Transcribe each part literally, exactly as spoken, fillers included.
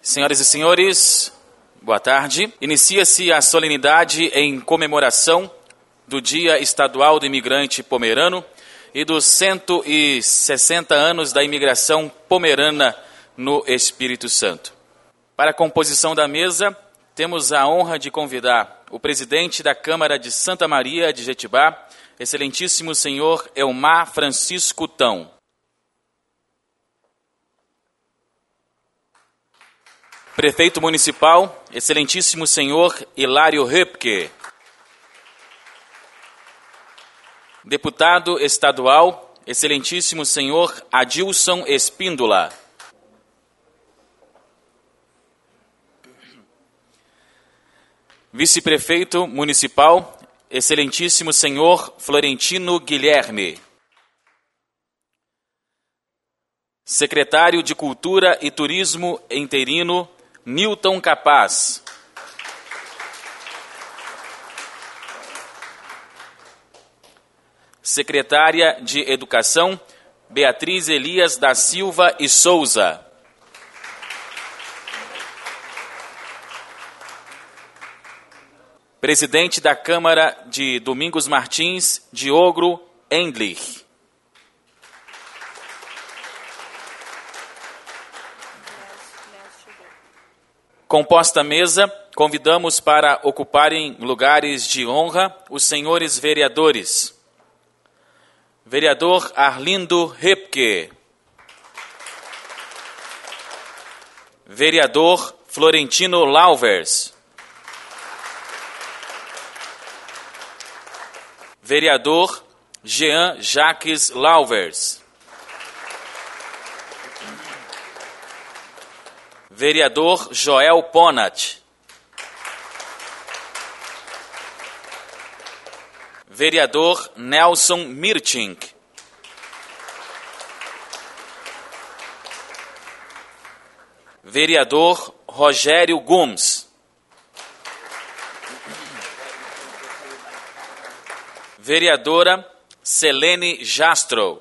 Senhoras e senhores, boa tarde. Inicia-se a solenidade em comemoração do Dia Estadual do Imigrante Pomerano e dos cento e sessenta anos da imigração pomerana no Espírito Santo. Para a composição da mesa, temos a honra de convidar o presidente da Câmara de Santa Maria de Jetibá, excelentíssimo senhor Elmar Francisco Tão. Prefeito Municipal, excelentíssimo senhor Hilário Röpke. Deputado Estadual, excelentíssimo senhor Adilson Espíndola. Vice-prefeito Municipal, excelentíssimo senhor Florentino Guilherme. Secretário de Cultura e Turismo interino, Nilton Capaz. Secretária de Educação, Beatriz Elias da Silva e Souza. Presidente da Câmara de Domingos Martins, Diogo Endlich. Composta a mesa, convidamos para ocuparem lugares de honra os senhores vereadores. Vereador Arlindo Röpke. Vereador Florentino Lauvers. Vereador Jean Jacques Lauvers. Vereador Joel Ponat. Vereador Nelson Mirtink. Vereador Rogério Gomes. Vereadora Selene Jastro.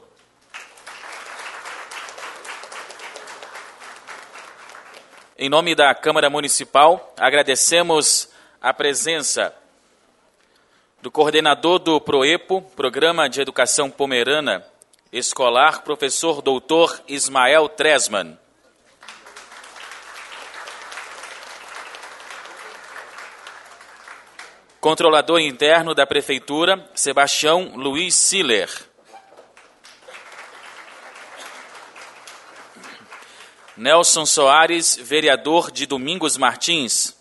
Em nome da Câmara Municipal, agradecemos a presença do coordenador do PROEPO, Programa de Educação Pomerana Escolar, professor doutor Ismael Tresman. Controlador interno da Prefeitura, Sebastião Luiz Siller. Nelson Soares, vereador de Domingos Martins.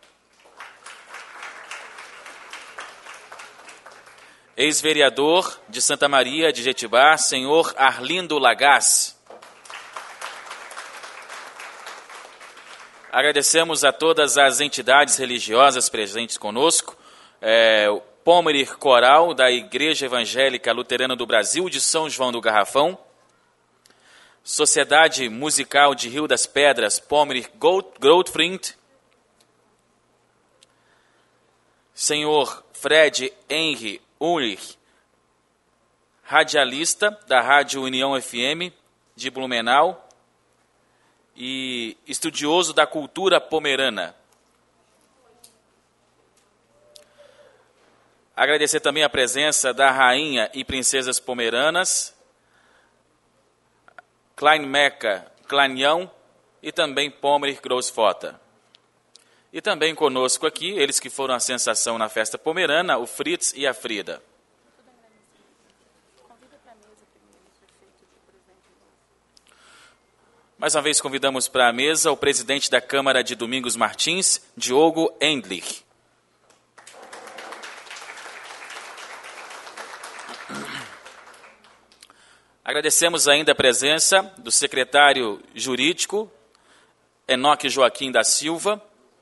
Ex-vereador de Santa Maria de Jetibá, senhor Arlindo Lagaz. Agradecemos a todas as entidades religiosas presentes conosco, é, o Pomerir Coral da Igreja Evangélica Luterana do Brasil de São João do Garrafão, Sociedade Musical de Rio das Pedras, Pomerir Goldfried, senhor Fred Henry Ulrich, radialista da Rádio União F M de Blumenau e estudioso da cultura pomerana. Agradecer também a presença da rainha e princesas pomeranas, Kleinmecker Kleinjão e também Pomerir Großvater. E também conosco aqui, eles que foram a sensação na festa pomerana, o Fritz e a Frida. Mais uma vez convidamos para a mesa o presidente da Câmara de Domingos Martins, Diogo Endlich. Agradecemos ainda a presença do secretário jurídico, Enoque Joaquim da Silva,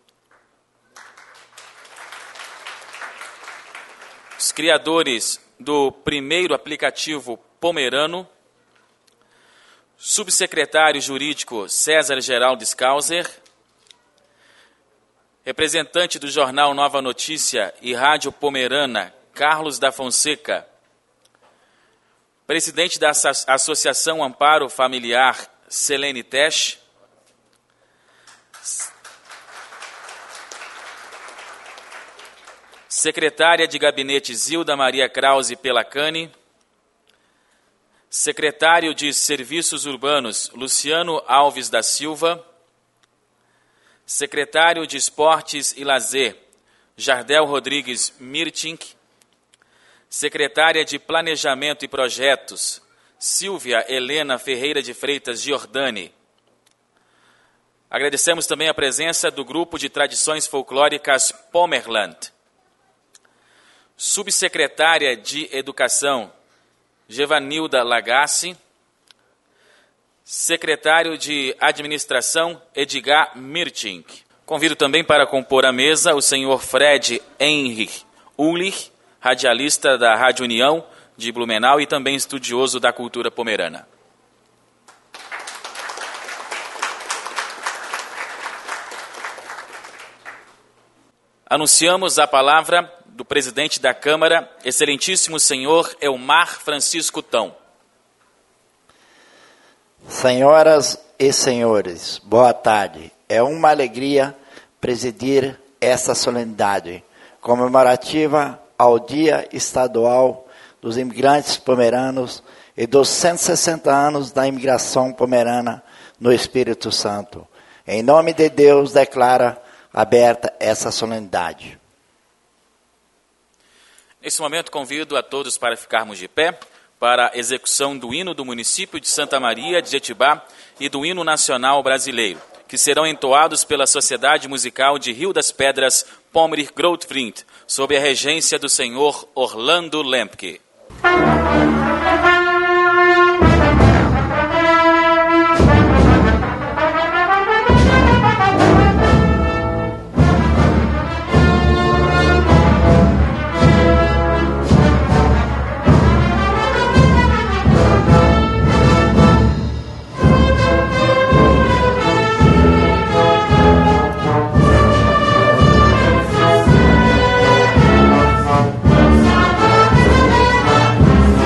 os criadores do primeiro aplicativo pomerano, subsecretário jurídico César Geraldo Skauser, representante do jornal Nova Notícia e Rádio Pomerana, Carlos da Fonseca, presidente da Associação Amparo Familiar, Selene Tesch, Secretária de Gabinete Zilda Maria Krause Pelacani. Secretário de Serviços Urbanos Luciano Alves da Silva. Secretário de Esportes e Lazer Jardel Rodrigues Mirtink. Secretária de Planejamento e Projetos Silvia Helena Ferreira de Freitas Giordani. Agradecemos também a presença do Grupo de Tradições Folclóricas Pomerland. Subsecretária de Educação Gevanilda Lagassi. Secretário de Administração Edgar Mirtink. Convido também para compor a mesa o senhor Fred Henrich Ulrich, radialista da Rádio União de Blumenau e também estudioso da cultura pomerana. Anunciamos a palavra do presidente da Câmara, excelentíssimo senhor Elmar Francisco Tão. Senhoras e senhores, boa tarde. É uma alegria presidir essa solenidade comemorativa ao Dia Estadual dos Imigrantes Pomeranos e dos cento e sessenta anos da imigração pomerana no Espírito Santo. Em nome de Deus, declara aberta essa solenidade. Nesse momento, convido a todos para ficarmos de pé para a execução do hino do município de Santa Maria de Jetibá e do hino nacional brasileiro, que serão entoados pela Sociedade Musical de Rio das Pedras Pommerich Grootvrient, sob a regência do senhor Orlando Lempke. Thank you.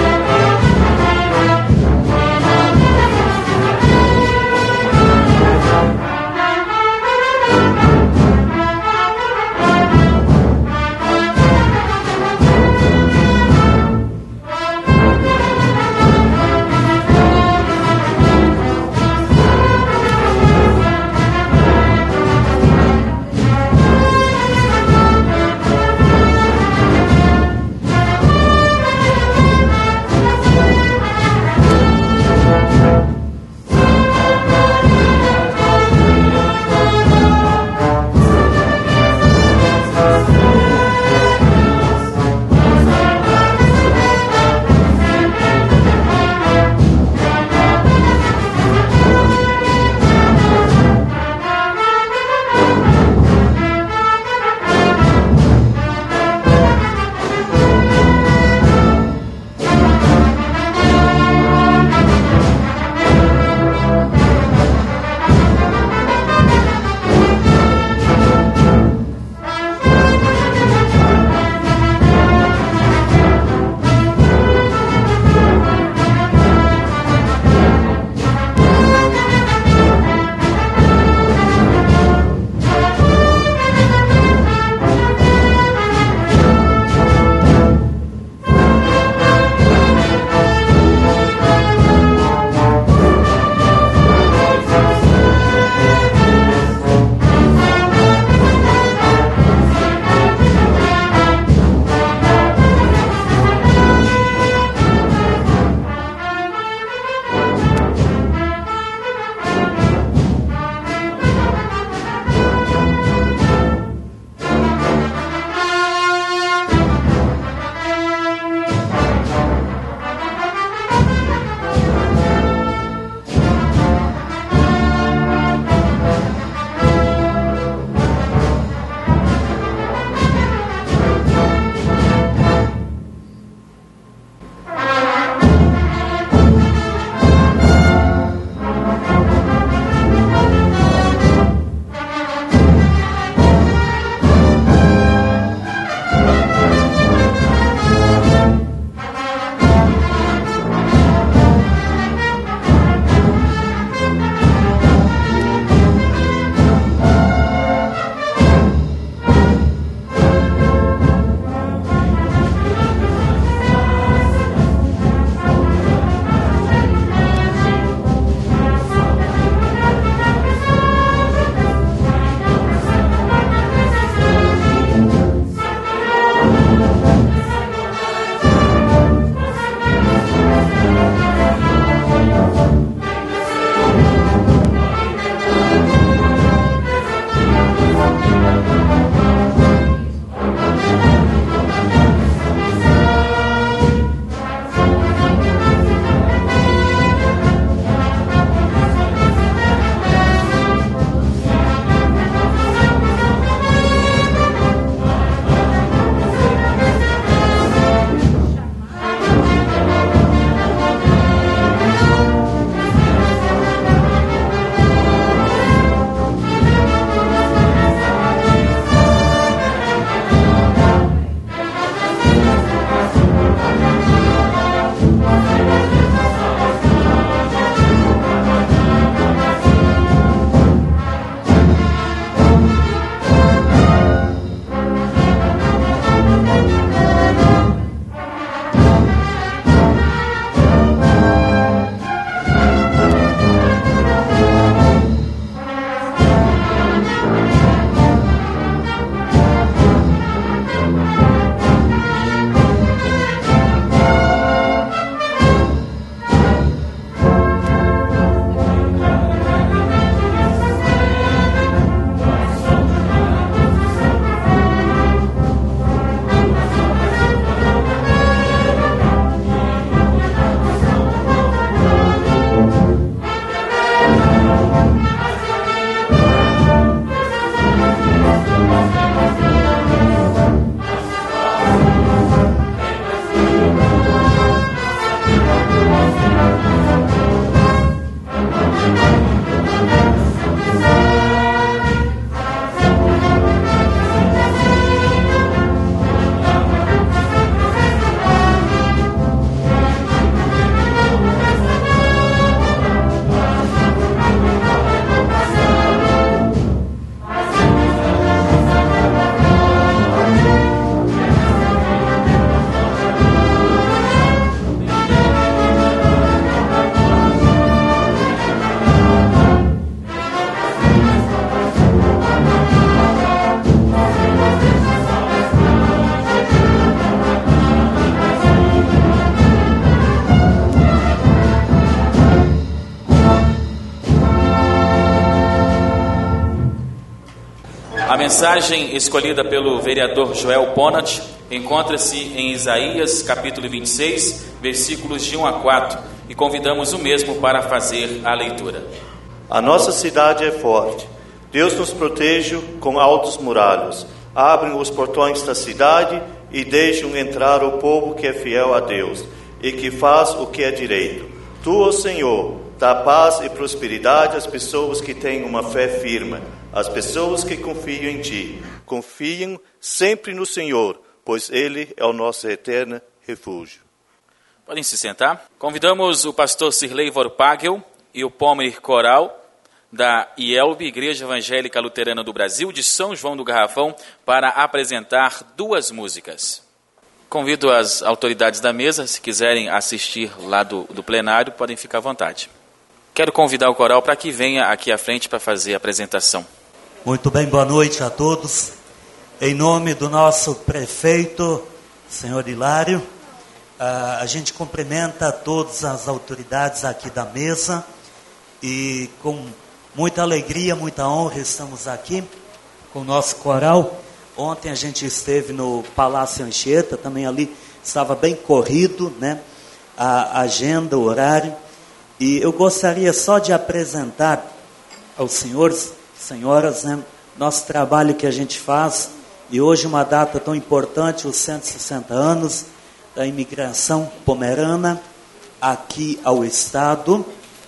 A mensagem escolhida pelo vereador Joel Ponat encontra-se em Isaías capítulo vinte e seis, versículos de um a quatro, e convidamos o mesmo para fazer a leitura. A nossa cidade é forte. Deus nos protege com altos muralhas. Abrem os portões da cidade e deixam entrar o povo que é fiel a Deus e que faz o que é direito. Tu, ó Senhor, dá paz e prosperidade às pessoas que têm uma fé firme, às pessoas que confiam em Ti. Confiam sempre no Senhor, pois Ele é o nosso eterno refúgio. Podem se sentar. Convidamos o pastor Sirlei Vorpagel e o Pomer Coral da I E L B, Igreja Evangélica Luterana do Brasil, de São João do Garrafão, para apresentar duas músicas. Convido as autoridades da mesa, se quiserem assistir lá do, do plenário, podem ficar à vontade. Quero convidar o coral para que venha aqui à frente para fazer a apresentação. Muito bem, boa noite a todos. Em nome do nosso prefeito, senhor Hilário, a gente cumprimenta todas as autoridades aqui da mesa e com muita alegria, muita honra estamos aqui com o nosso coral. Ontem a gente esteve no Palácio Anchieta, também ali estava bem corrido, né? A agenda, o horário. E eu gostaria só de apresentar aos senhores, senhoras, né, nosso trabalho que a gente faz. E hoje uma data tão importante, os cento e sessenta anos da imigração pomerana aqui ao Estado.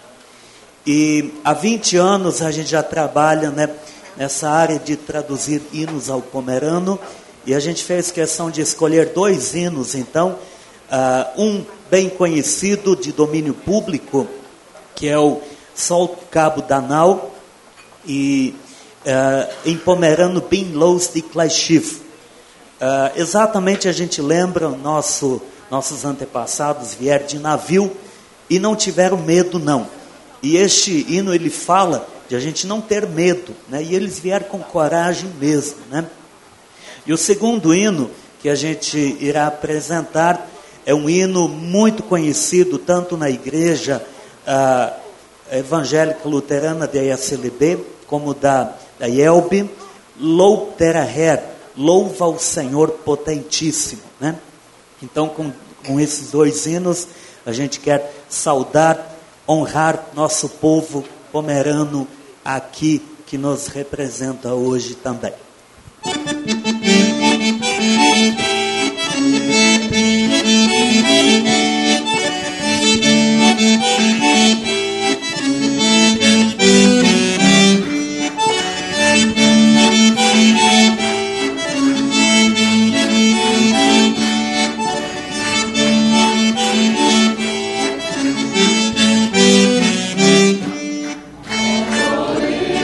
E há vinte anos a gente já trabalha, né, nessa área de traduzir hinos ao pomerano. E a gente fez questão de escolher dois hinos, então, uh, um bem conhecido de domínio público, que é o Sol Cabo Danal, e uh, em pomerano, Bin Los de Klaischiv. Uh, exatamente a gente lembra, nosso, nossos antepassados vieram de navio e não tiveram medo não. E este hino ele fala de a gente não ter medo, né? E eles vieram com coragem mesmo, né? E o segundo hino que a gente irá apresentar é um hino muito conhecido tanto na igreja uh, evangélica luterana da I S L B como da, da I E L B, Lou Teraher, louva o Senhor potentíssimo, né? Então com, com esses dois hinos a gente quer saudar, honrar nosso povo pomerano aqui que nos representa hoje também.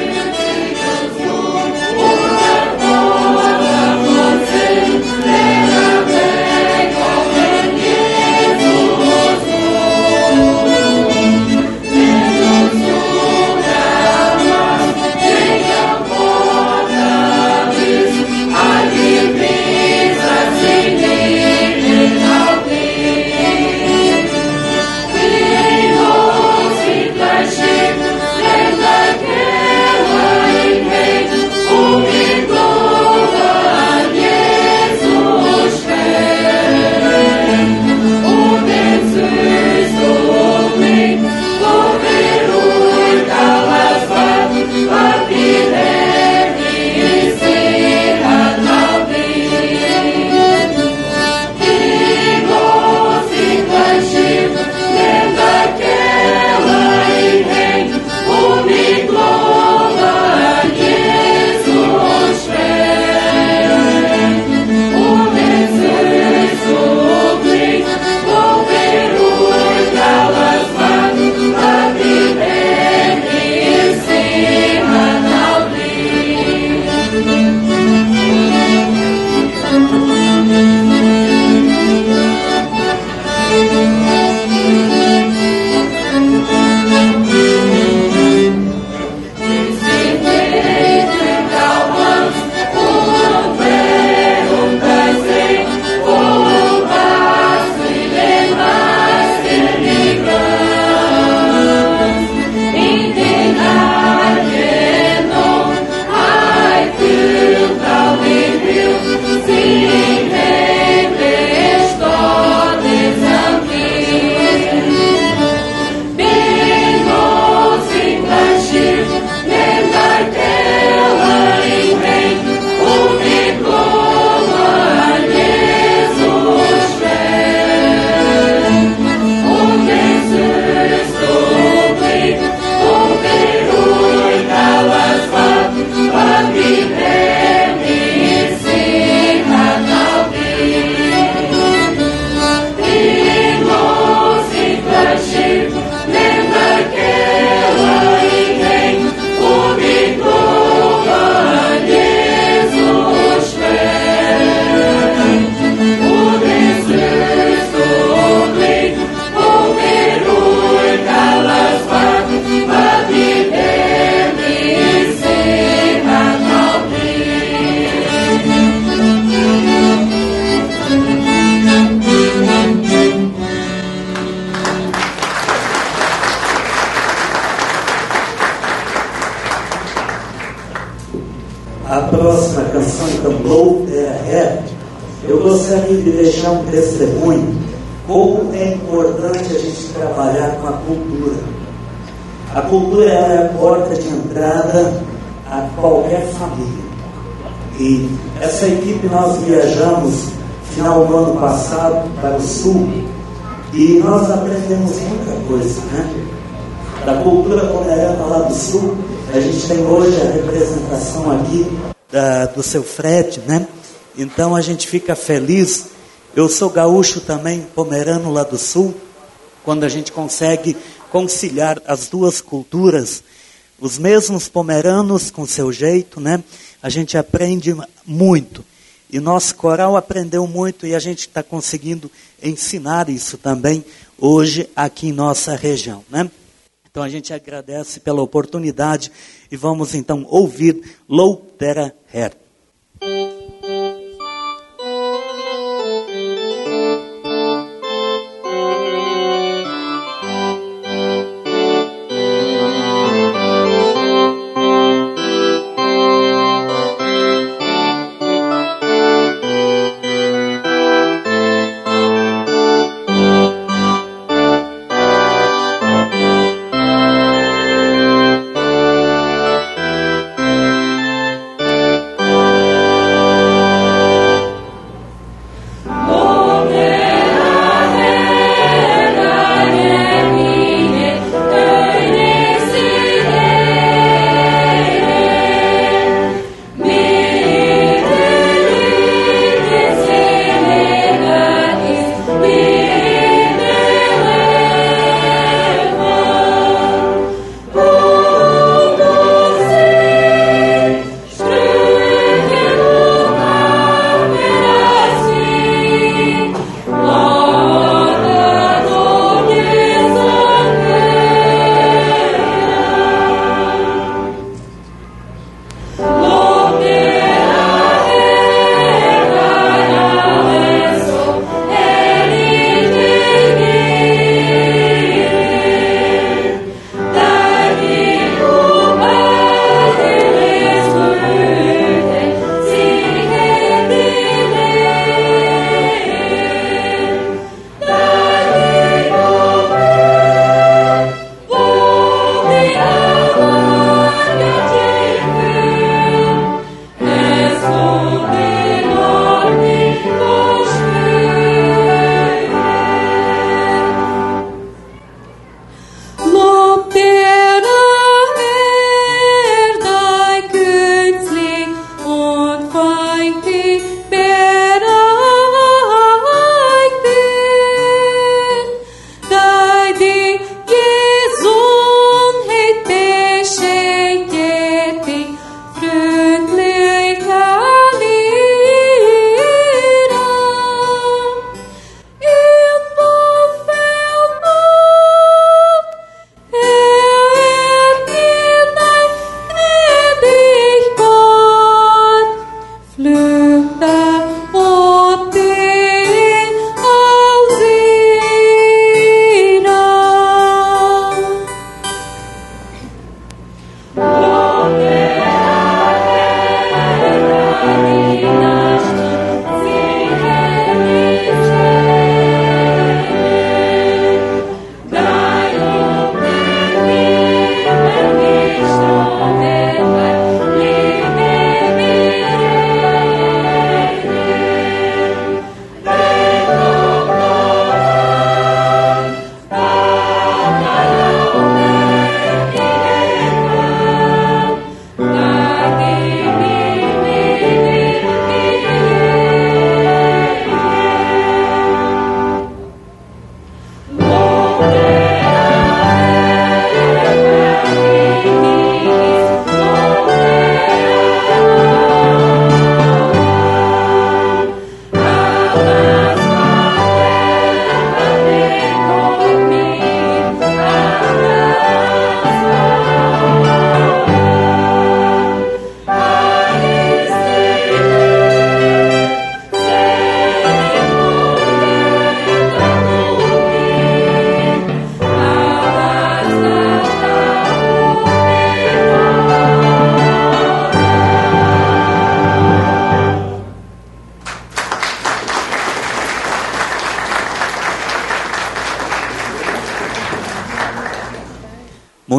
Yeah. a próxima canção, então, Low Terra Hair, eu gostaria de deixar um testemunho como é importante a gente trabalhar com a cultura. A cultura é a porta de entrada a qualquer família. E essa equipe nós viajamos final do ano passado para o sul e nós aprendemos muita coisa, né? Da cultura pomerana lá do sul, a gente tem hoje a representação aqui da, do seu Fred, né? Então a gente fica feliz. Eu sou gaúcho também, pomerano lá do sul, quando a gente consegue conciliar as duas culturas, os mesmos pomeranos com seu jeito, né? A gente aprende muito. E nosso coral aprendeu muito e a gente está conseguindo ensinar isso também hoje aqui em nossa região, né? Então a gente agradece pela oportunidade e vamos então ouvir Low Terra Hair. Thank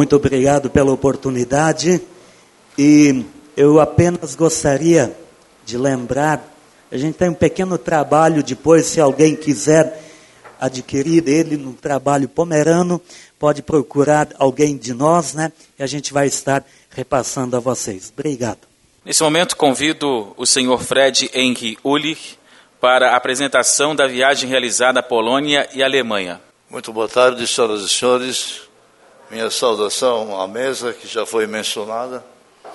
Muito obrigado pela oportunidade. E eu apenas gostaria de lembrar, a gente tem um pequeno trabalho depois, se alguém quiser adquirir ele no trabalho pomerano, pode procurar alguém de nós, né? E a gente vai estar repassando a vocês. Obrigado. Nesse momento, convido o senhor Fred Henry Ulich para a apresentação da viagem realizada à Polônia e Alemanha. Muito boa tarde, senhoras e senhores. Minha saudação à mesa, que já foi mencionada,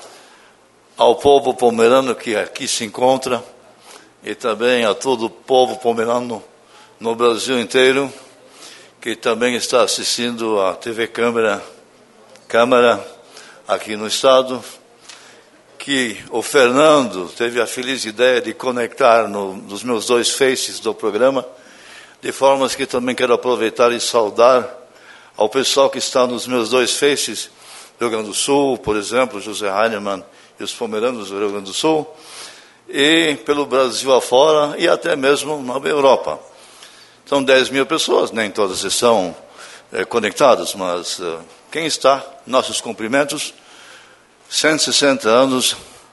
ao povo pomerano que aqui se encontra e também a todo o povo pomerano no Brasil inteiro, que também está assistindo a T V Câmara, Câmara aqui no estado, que o Fernando teve a feliz ideia de conectar no, nos meus dois faces do programa, de formas que também quero aproveitar e saudar ao pessoal que está nos meus dois faces, do Rio Grande do Sul, por exemplo, José Heinemann e os pomeranos do Rio Grande do Sul, e pelo Brasil afora e até mesmo na Europa. São dez mil pessoas, nem todas estão é, conectadas, mas uh, quem está, nossos cumprimentos, cento e sessenta anos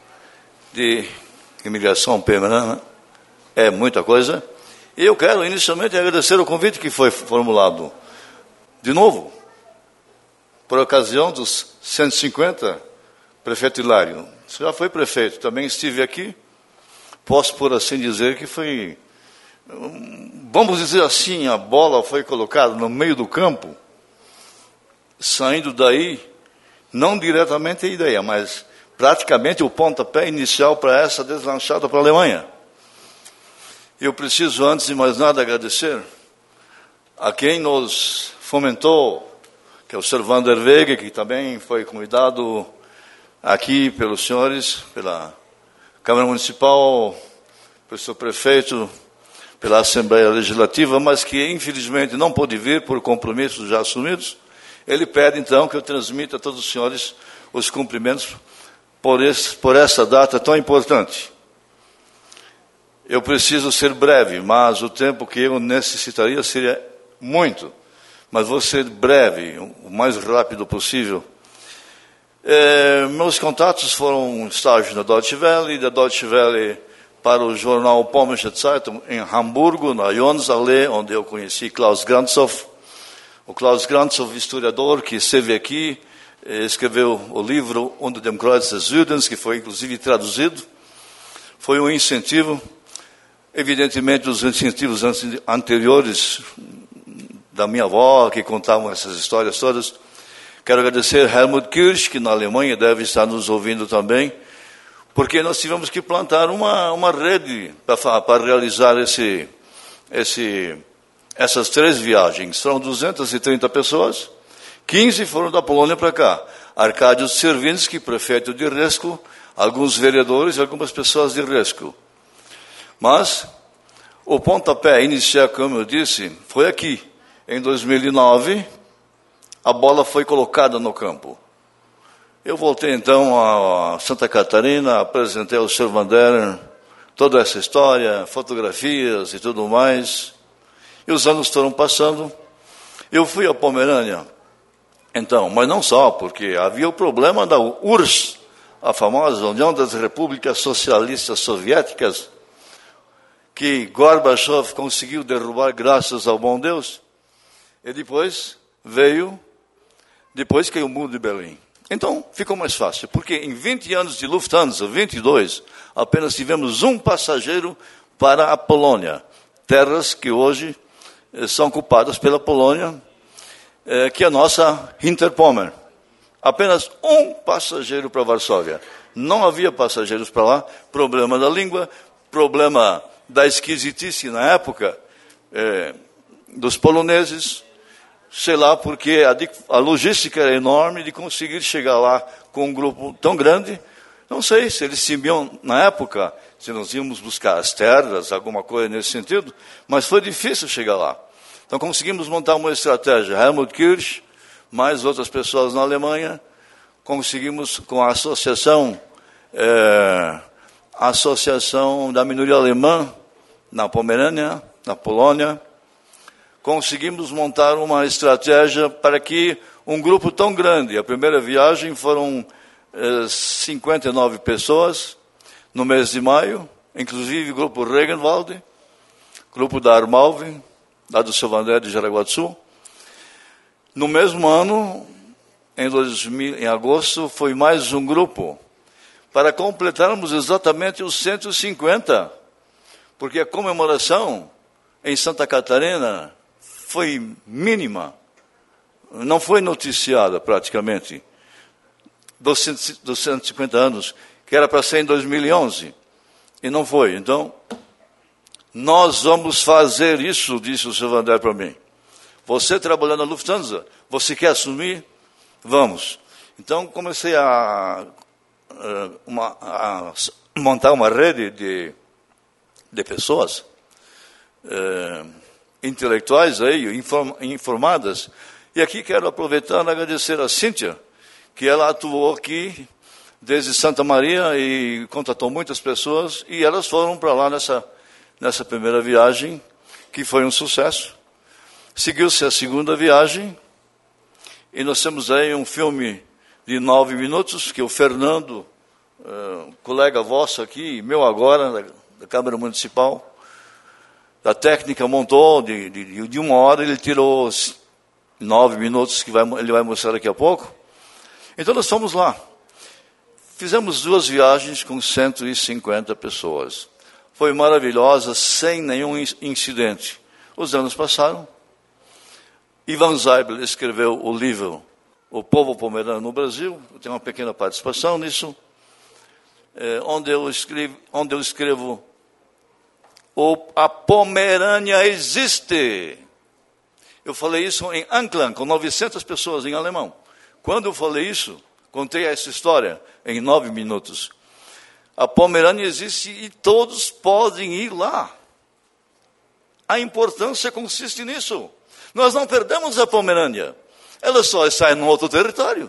de imigração pomerana, é muita coisa. E eu quero inicialmente agradecer o convite que foi formulado, de novo, por ocasião dos cento e cinquenta, prefeito Hilário. Você já foi prefeito, também estive aqui, posso por assim dizer que foi... Vamos dizer assim, a bola foi colocada no meio do campo, saindo daí, não diretamente a ideia, mas praticamente o pontapé inicial para essa deslanchada para a Alemanha. Eu preciso, antes de mais nada, agradecer a quem nos fomentou, que é o senhor Vander Wege, que também foi convidado aqui pelos senhores, pela Câmara Municipal, pelo seu prefeito, pela Assembleia Legislativa, mas que infelizmente não pôde vir por compromissos já assumidos. Ele pede então que eu transmita a todos os senhores os cumprimentos por, esse, por essa data tão importante. Eu preciso ser breve, mas o tempo que eu necessitaria seria muito. Mas vou ser breve, o mais rápido possível. É, meus contatos foram um estágio na Deutsche Welle, da Deutsche Welle para o jornal Pommersche Zeitung em Hamburgo, na Jonsallee, onde eu conheci Klaus Grantzow. O Klaus Grantzow, historiador, que esteve aqui, escreveu o livro Unter dem Kreuz des Südens, que foi inclusive traduzido. Foi um incentivo, evidentemente os incentivos anteriores da minha avó, que contavam essas histórias todas. Quero agradecer Helmut Kirsch, que na Alemanha deve estar nos ouvindo também, porque nós tivemos que plantar uma, uma rede para, para realizar esse, esse, essas três viagens. Foram duzentas e trinta pessoas, quinze foram da Polônia para cá. Arkadiusz Czerwinski, prefeito de Resko, alguns vereadores e algumas pessoas de Resko. Mas o pontapé inicial, como eu disse, foi aqui. Em dois mil e nove, a bola foi colocada no campo. Eu voltei então a Santa Catarina, apresentei ao senhor Vander toda essa história, fotografias e tudo mais. E os anos foram passando. Eu fui à Pomerânia, então, mas não só, porque havia o problema da U R S S, a famosa União das Repúblicas Socialistas Soviéticas, que Gorbachev conseguiu derrubar graças ao bom Deus. E depois veio, depois caiu o muro de Berlim. Então, ficou mais fácil, porque em vinte anos de Lufthansa, vinte e dois, apenas tivemos um passageiro para a Polônia. Terras que hoje eh, são ocupadas pela Polônia, eh, que é a nossa Hinterpommern. Apenas um passageiro para Varsóvia. Não havia passageiros para lá. Problema da língua, problema da esquisitice na época eh, dos poloneses. Sei lá, porque a, a logística era enorme de conseguir chegar lá com um grupo tão grande. Não sei se eles sabiam, na época, se nós íamos buscar as terras, alguma coisa nesse sentido, mas foi difícil chegar lá. Então conseguimos montar uma estratégia. Helmut Kirsch, mais outras pessoas na Alemanha, conseguimos com a associação, é, a associação da minoria alemã na Pomerânia, na Polônia, conseguimos montar uma estratégia para que um grupo tão grande. A primeira viagem foram eh, cinquenta e nove pessoas no mês de maio, inclusive o grupo Regenwald, grupo da Armalve, lá do seu Vandé de Jaraguá do Sul. No mesmo ano, em, dois mil, em agosto, foi mais um grupo, para completarmos exatamente os cento e cinquenta, porque a comemoração em Santa Catarina foi mínima, não foi noticiada praticamente, dos cento e cinquenta anos, que era para ser em dois mil e onze, e não foi. Então, nós vamos fazer isso, disse o seu Vandé para mim. Você trabalhando na Lufthansa, você quer assumir? Vamos. Então, comecei a, uma, a montar uma rede de, de pessoas eh, intelectuais aí, inform, informadas. E aqui quero aproveitar e agradecer a Cíntia, que ela atuou aqui desde Santa Maria e contatou muitas pessoas, e elas foram para lá nessa, nessa primeira viagem, que foi um sucesso. Seguiu-se a segunda viagem, e nós temos aí um filme de nove minutos, que o Fernando, uh, colega vosso aqui, meu agora, da, da Câmara Municipal, da técnica, montou, de, de, de uma hora, ele tirou os nove minutos, que vai, ele vai mostrar daqui a pouco. Então nós fomos lá. Fizemos duas viagens com cento e cinquenta pessoas. Foi maravilhosa, sem nenhum incidente. Os anos passaram. Ivan Zeibel escreveu o livro O Povo Pomerano no Brasil. Eu tenho uma pequena participação nisso, é, onde, eu escrevo, onde eu escrevo o, a Pomerânia existe. Eu falei isso em Anklam, com novecentas pessoas em alemão. Quando eu falei isso, contei essa história em nove minutos. A Pomerânia existe e todos podem ir lá. A importância consiste nisso. Nós não perdemos a Pomerânia. Ela só está em outro território.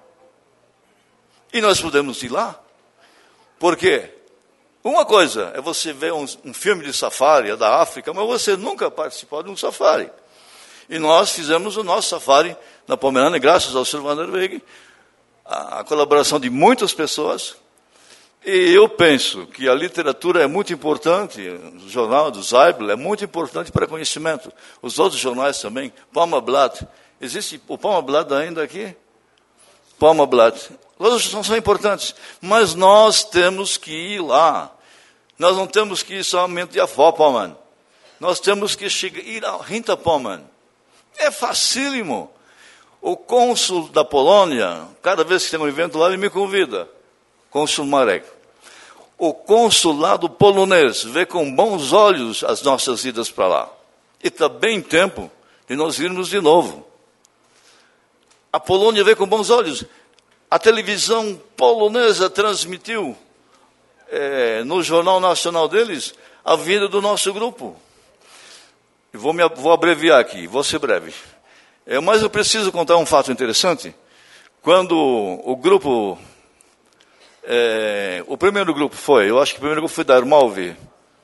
E nós podemos ir lá. Por quê? Uma coisa é você ver um, um filme de safari da África, mas você nunca participou de um safari. E nós fizemos o nosso safari na Pomerânia, graças ao senhor Vanderweg, a colaboração de muitas pessoas, e eu penso que a literatura é muito importante, o jornal do Zeibel é muito importante para conhecimento, os outros jornais também, Palmablatt, existe o Palmablatt ainda aqui? Palmablatt, todos são importantes, mas nós temos que ir lá, nós não temos que ir somente a Vorpommern, nós temos que chegar, ir a Hinterpommern, é facílimo. O cônsul da Polônia, cada vez que tem um evento lá, ele me convida. Cônsul Marek. O consulado polonês vê com bons olhos as nossas idas para lá. E está bem em tempo de nós irmos de novo. A Polônia vê com bons olhos. A televisão polonesa transmitiu é, no Jornal Nacional deles a vinda do nosso grupo. Eu vou, me, vou abreviar aqui, vou ser breve. É, mas eu preciso contar um fato interessante. Quando o grupo, é, o primeiro grupo foi, eu acho que o primeiro grupo foi da Armalve,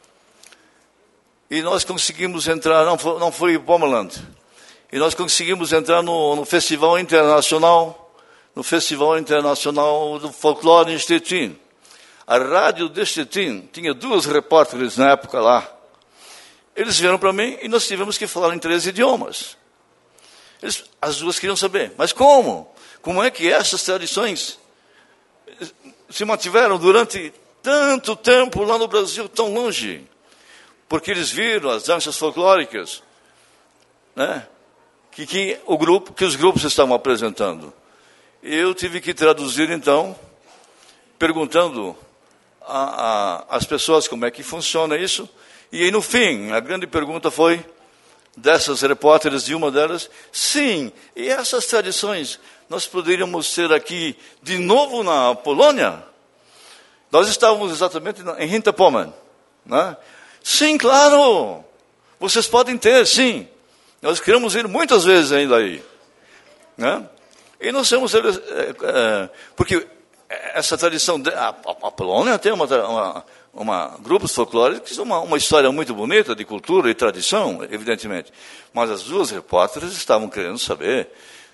e nós conseguimos entrar, não foi, não foi Pommerland, e nós conseguimos entrar no, no Festival Internacional, no Festival Internacional do Folclore em Stettin. A rádio de Stettin tinha duas repórteres na época lá. Eles vieram para mim e nós tivemos que falar em três idiomas. Eles, as duas queriam saber, mas como? Como é que essas tradições se mantiveram durante tanto tempo lá no Brasil, tão longe? Porque eles viram as danças folclóricas, né, que, que, o grupo, que os grupos estavam apresentando. Eu tive que traduzir, então, perguntando às pessoas como é que funciona isso. E aí, no fim, a grande pergunta foi dessas repórteres, de uma delas, sim, e essas tradições, nós poderíamos ser aqui de novo na Polônia? Nós estávamos exatamente em Hinterpommern, né? Sim, claro, vocês podem ter, sim, nós queremos ir muitas vezes ainda aí, né? E nós temos, é, é, porque essa tradição, a, a Polônia tem uma, uma Uma, grupos folclóricos, uma, uma história muito bonita de cultura e tradição, evidentemente. Mas as duas repórteres estavam querendo saber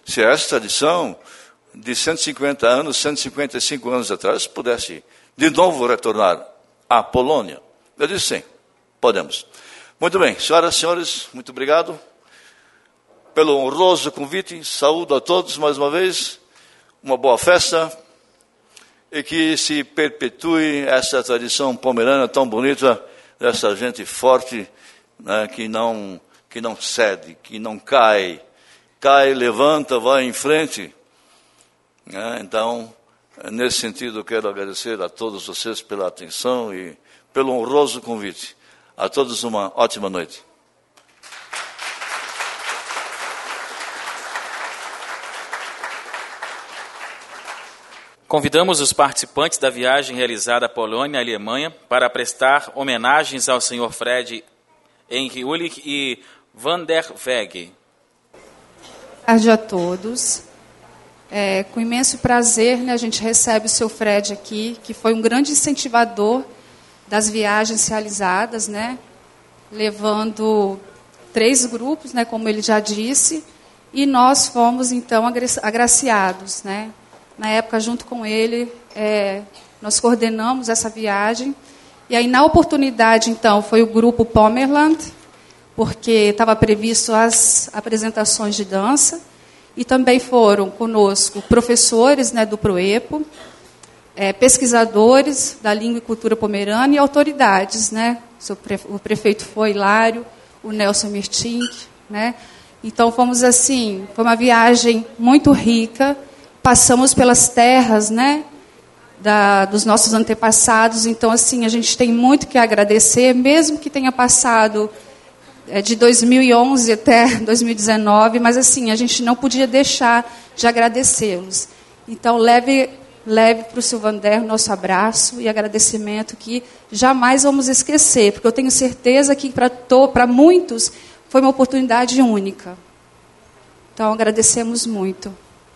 se essa tradição de cento e cinquenta anos, cento e cinquenta e cinco anos atrás, pudesse de novo retornar à Polônia. Eu disse sim, podemos. Muito bem, senhoras e senhores, muito obrigado pelo honroso convite. Saúdo a todos mais uma vez, uma boa festa, e que se perpetue essa tradição pomerana tão bonita, dessa gente forte, né, que não, que não cede, que não cai, cai, levanta, vai em frente. Né? Então, nesse sentido, eu quero agradecer a todos vocês pela atenção e pelo honroso convite. A todos uma ótima noite. Convidamos os participantes da viagem realizada à Polônia e Alemanha para prestar homenagens ao senhor Fred Henry Ulich e Van der Weg. Boa tarde a todos. É, com imenso prazer, né, a gente recebe o seu Fred aqui, que foi um grande incentivador das viagens realizadas, né, levando três grupos, né, como ele já disse, e nós fomos, então, agraciados. Né. Na época, junto com ele, é, nós coordenamos essa viagem. E aí, na oportunidade, então, foi o grupo Pomerland, porque estava previsto as apresentações de dança. E também foram conosco professores, né, do Proepo, é, pesquisadores da língua e cultura pomerana e autoridades. Né? O prefeito foi Hilário, o Nelson Mirtink. Né? Então, fomos assim, foi uma viagem muito rica. Passamos pelas terras, né, da, dos nossos antepassados. Então, assim, a gente tem muito que agradecer, mesmo que tenha passado é, de dois mil e onze até dois mil e dezenove, mas, assim, a gente não podia deixar de agradecê-los. Então, leve, leve para o seu Vander o nosso abraço e agradecimento que jamais vamos esquecer, porque eu tenho certeza que para muitos foi uma oportunidade única. Então, agradecemos muito.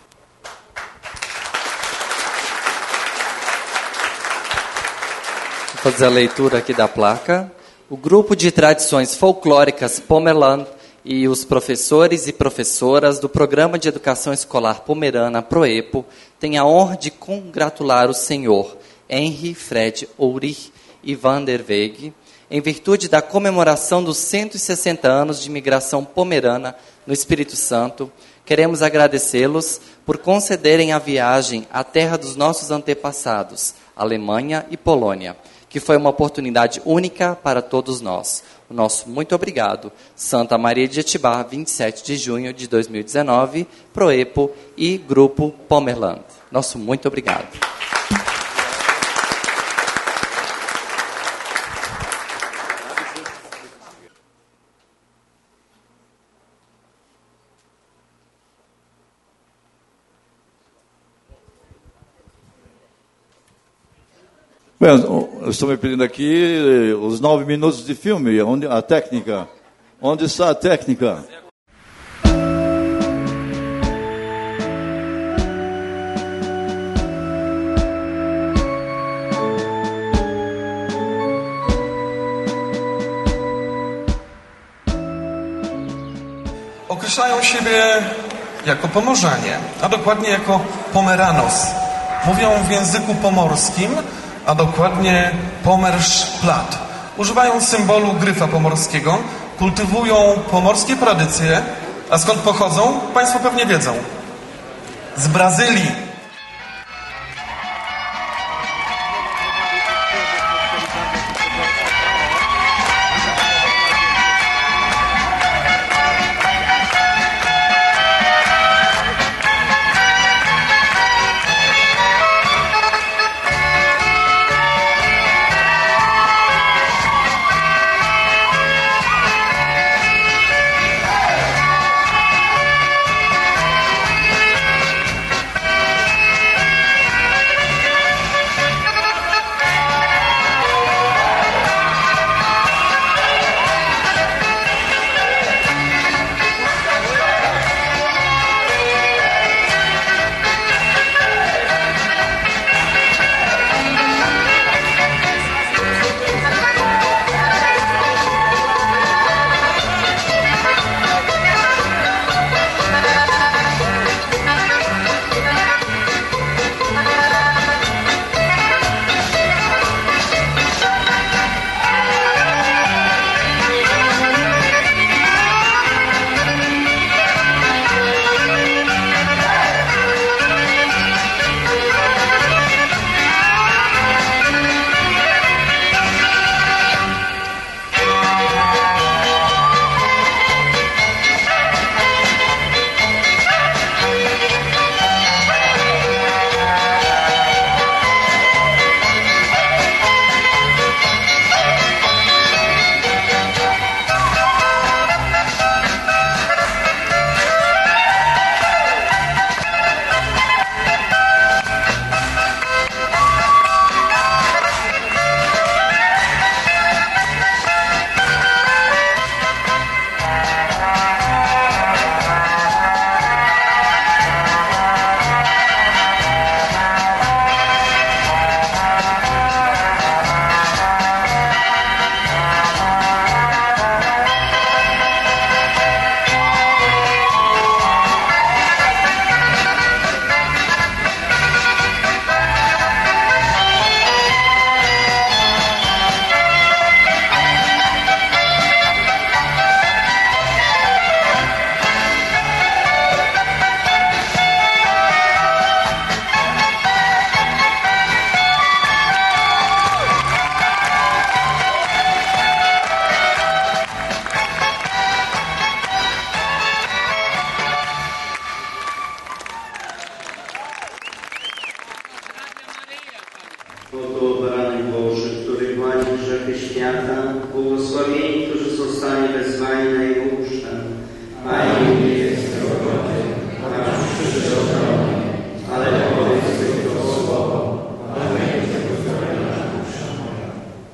Vou fazer a leitura aqui da placa. O grupo de tradições folclóricas Pomerland e os professores e professoras do Programa de Educação Escolar Pomerana Proepo têm a honra de congratular o senhor Henry Fred Ulrich e Van der Weg em virtude da comemoração dos cento e sessenta anos de imigração pomerana no Espírito Santo. Queremos agradecê-los por concederem a viagem à terra dos nossos antepassados, Alemanha e Polônia, que foi uma oportunidade única para todos nós. O nosso muito obrigado. Santa Maria de Etibá, vinte e sete de junho de dois mil e dezenove, Proepo e Grupo Pomerland. Nosso muito obrigado. Bem, eu estou me pedindo aqui os nove minutos de filme, onde a técnica. Onde está a técnica? Określają siebie jako Pomorzanie, a dokładnie jako Pomeranos. Mówią w języku pomorskim, a dokładnie Pomerszplat. Używają symbolu gryfa pomorskiego, kultywują pomorskie tradycje, a skąd pochodzą? Państwo pewnie wiedzą. Z Brazylii. reszty świata, błogosławieni, którzy zostali wezwani na Jego ucztę. Panie nie jest drogowy, aż przyjdzie do mnie, ale powiedz tylko słowo, a będzie uzdrowiona dusza moja.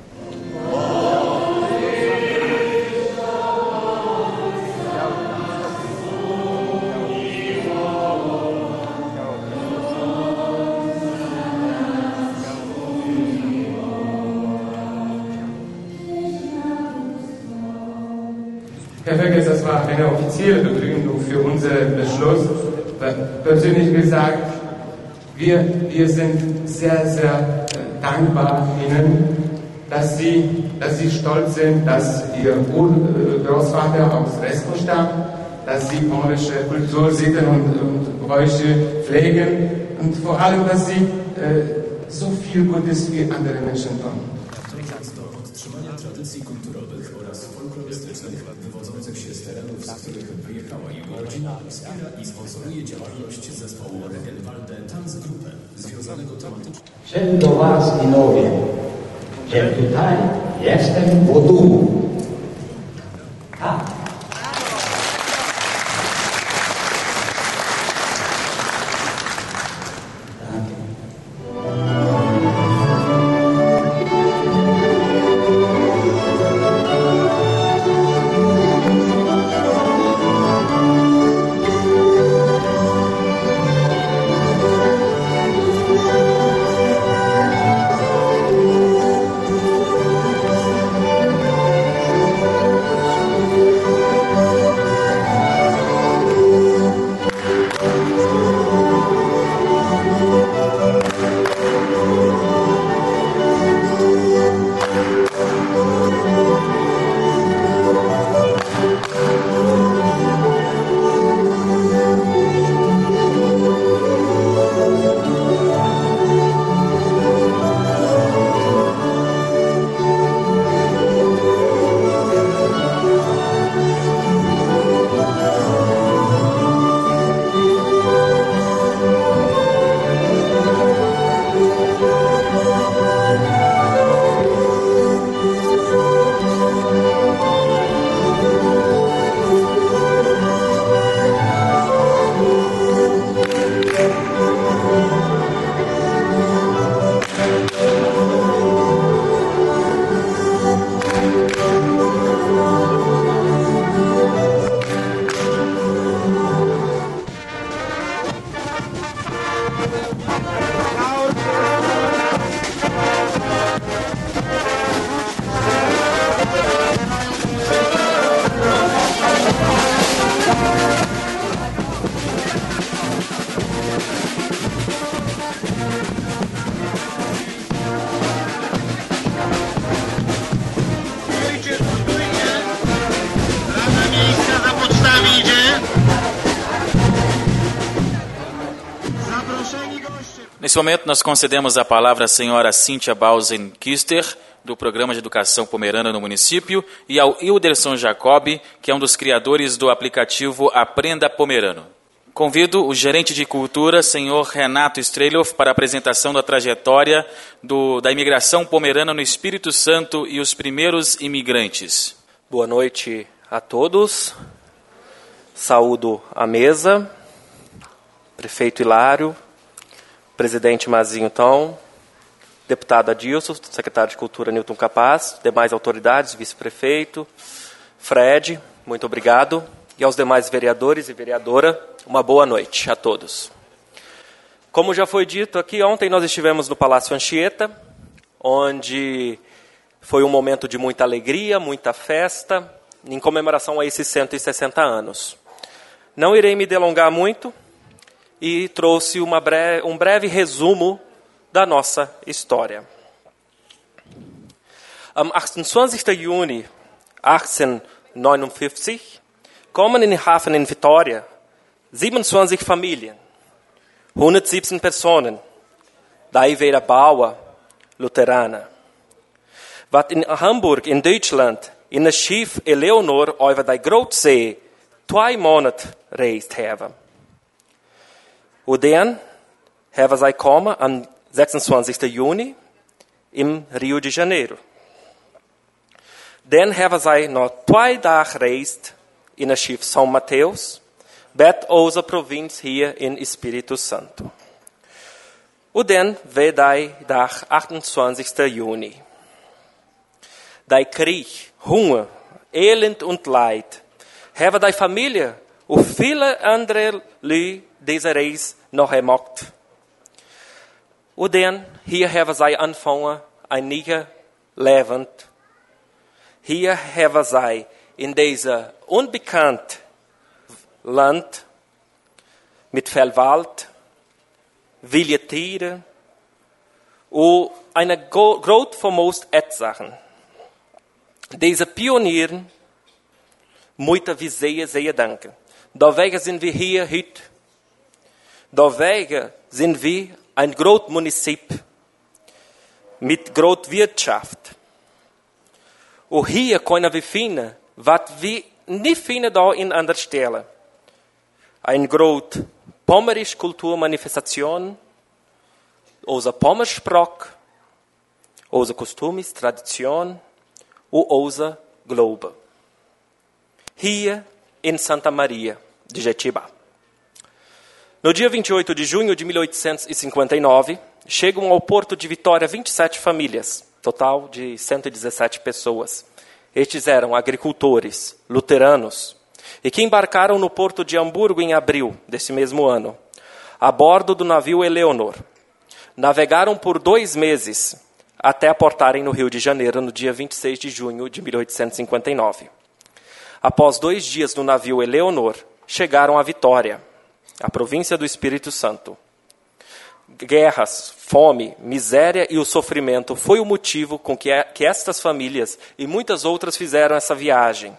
Herr Verges, das war eine offizielle Begründung für unseren Beschluss. Persönlich gesagt, wir, wir sind sehr, sehr dankbar Ihnen, dass Sie, dass Sie stolz sind, dass Ihr Urgroßvater aus Resko stammt, dass Sie polnische Kultur, Sitten und, und Bräuche pflegen und vor allem, dass Sie äh, so viel Gutes für andere Menschen tun. Tradycji kulturowych oraz folklorystycznych wywodzących się z terenów, z których wyjechała jego rodzina, wspiera i sponsoruje działalność zespołu Regenwalde Tanzgruppe, związanego tematycznie. Szedł do was i mówię, że tutaj jestem w domu. Tak. Nesse momento, nós concedemos a palavra à senhora Cíntia Bausen-Kister, do Programa de Educação Pomerana no município, e ao Hilderson Jacobi, que é um dos criadores do aplicativo Aprenda Pomerano. Convido o gerente de cultura, senhor Renato Strelhoff, para a apresentação da trajetória do, da imigração pomerana no Espírito Santo e os primeiros imigrantes. Boa noite a todos. Saúdo a mesa, prefeito Hilário, presidente Mazinho Tom, deputado Adilson, secretário de Cultura Newton Capaz, demais autoridades, vice-prefeito, Fred, muito obrigado, e aos demais vereadores e vereadora, uma boa noite a todos. Como já foi dito aqui, ontem nós estivemos no Palácio Anchieta, onde foi um momento de muita alegria, muita festa, em comemoração a esses cento e sessenta anos. Não irei me delongar muito, e trouxe uma breve, um breve resumo da nossa história. Am achtundzwanzigsten Juni achtzehnhundertneunundfünfzig kommen in den Hafen in Vitória siebenundzwanzig Familien, hundertsiebzehn Personen, da wäre Bauer, Lutheraner. Was in Hamburg in Deutschland in das Schiff Eleonor über die Großsee zwei Monate reist haben. Und dann haben sie kommen am sechsundzwanzigsten Juni im Rio de Janeiro. Den hebben zij nog twee dagen gereisd in het schip São Mateus, bet onze provincie hier in Espírito Santo. Und dann war der Tag achtundzwanzigster Juni. Der Krieg, Hunger, Elend und Leid haben die Familie und viele andere Leute diese Reise noch gemacht. Und dann, hier haben sie angefangen, ein neues Leben. Hier haben sie in diesem unbekannten Land mit viel Wald, wilde Tiere und eine groot vermoest Eetsachen. Deze pionieren moeten we zeer, zeer danken. Deswegen sind wir hier heute. Deswegen sind wir ein groot Municip mit groot Wirtschaft. Und hier können wir finden, was wir nicht finden da in anderen Stellen. Ein groot Pommerisch Kulturmanifestation, onze Pommersprach, onze costumes, tradition und onze Glaube. Hier em Santa Maria de Jetibá. No dia vinte e oito de junho de mil oitocentos e cinquenta e nove, chegam ao porto de Vitória vinte e sete famílias, total de cento e dezessete pessoas. Estes eram agricultores, luteranos, e que embarcaram no porto de Hamburgo em abril desse mesmo ano, a bordo do navio Eleonor. Navegaram por dois meses até aportarem no Rio de Janeiro no dia vinte e seis de junho de mil oitocentos e cinquenta e nove. Após dois dias no navio Eleonor, chegaram a Vitória, a província do Espírito Santo. Guerras, fome, miséria e o sofrimento foi o motivo com que, que estas famílias e muitas outras fizeram essa viagem.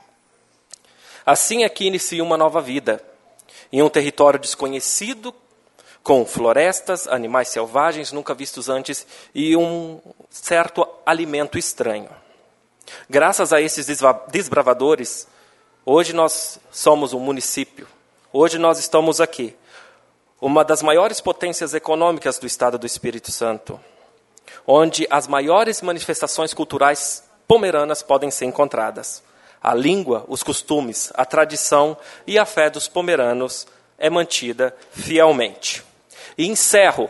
Assim é que inicia uma nova vida, em um território desconhecido, com florestas, animais selvagens nunca vistos antes e um certo alimento estranho. Graças a esses desbravadores, hoje nós somos um município. Hoje nós estamos aqui, uma das maiores potências econômicas do Estado do Espírito Santo, onde as maiores manifestações culturais pomeranas podem ser encontradas. A língua, os costumes, a tradição e a fé dos pomeranos é mantida fielmente. E encerro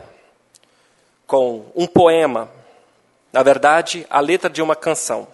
com um poema, na verdade, a letra de uma canção.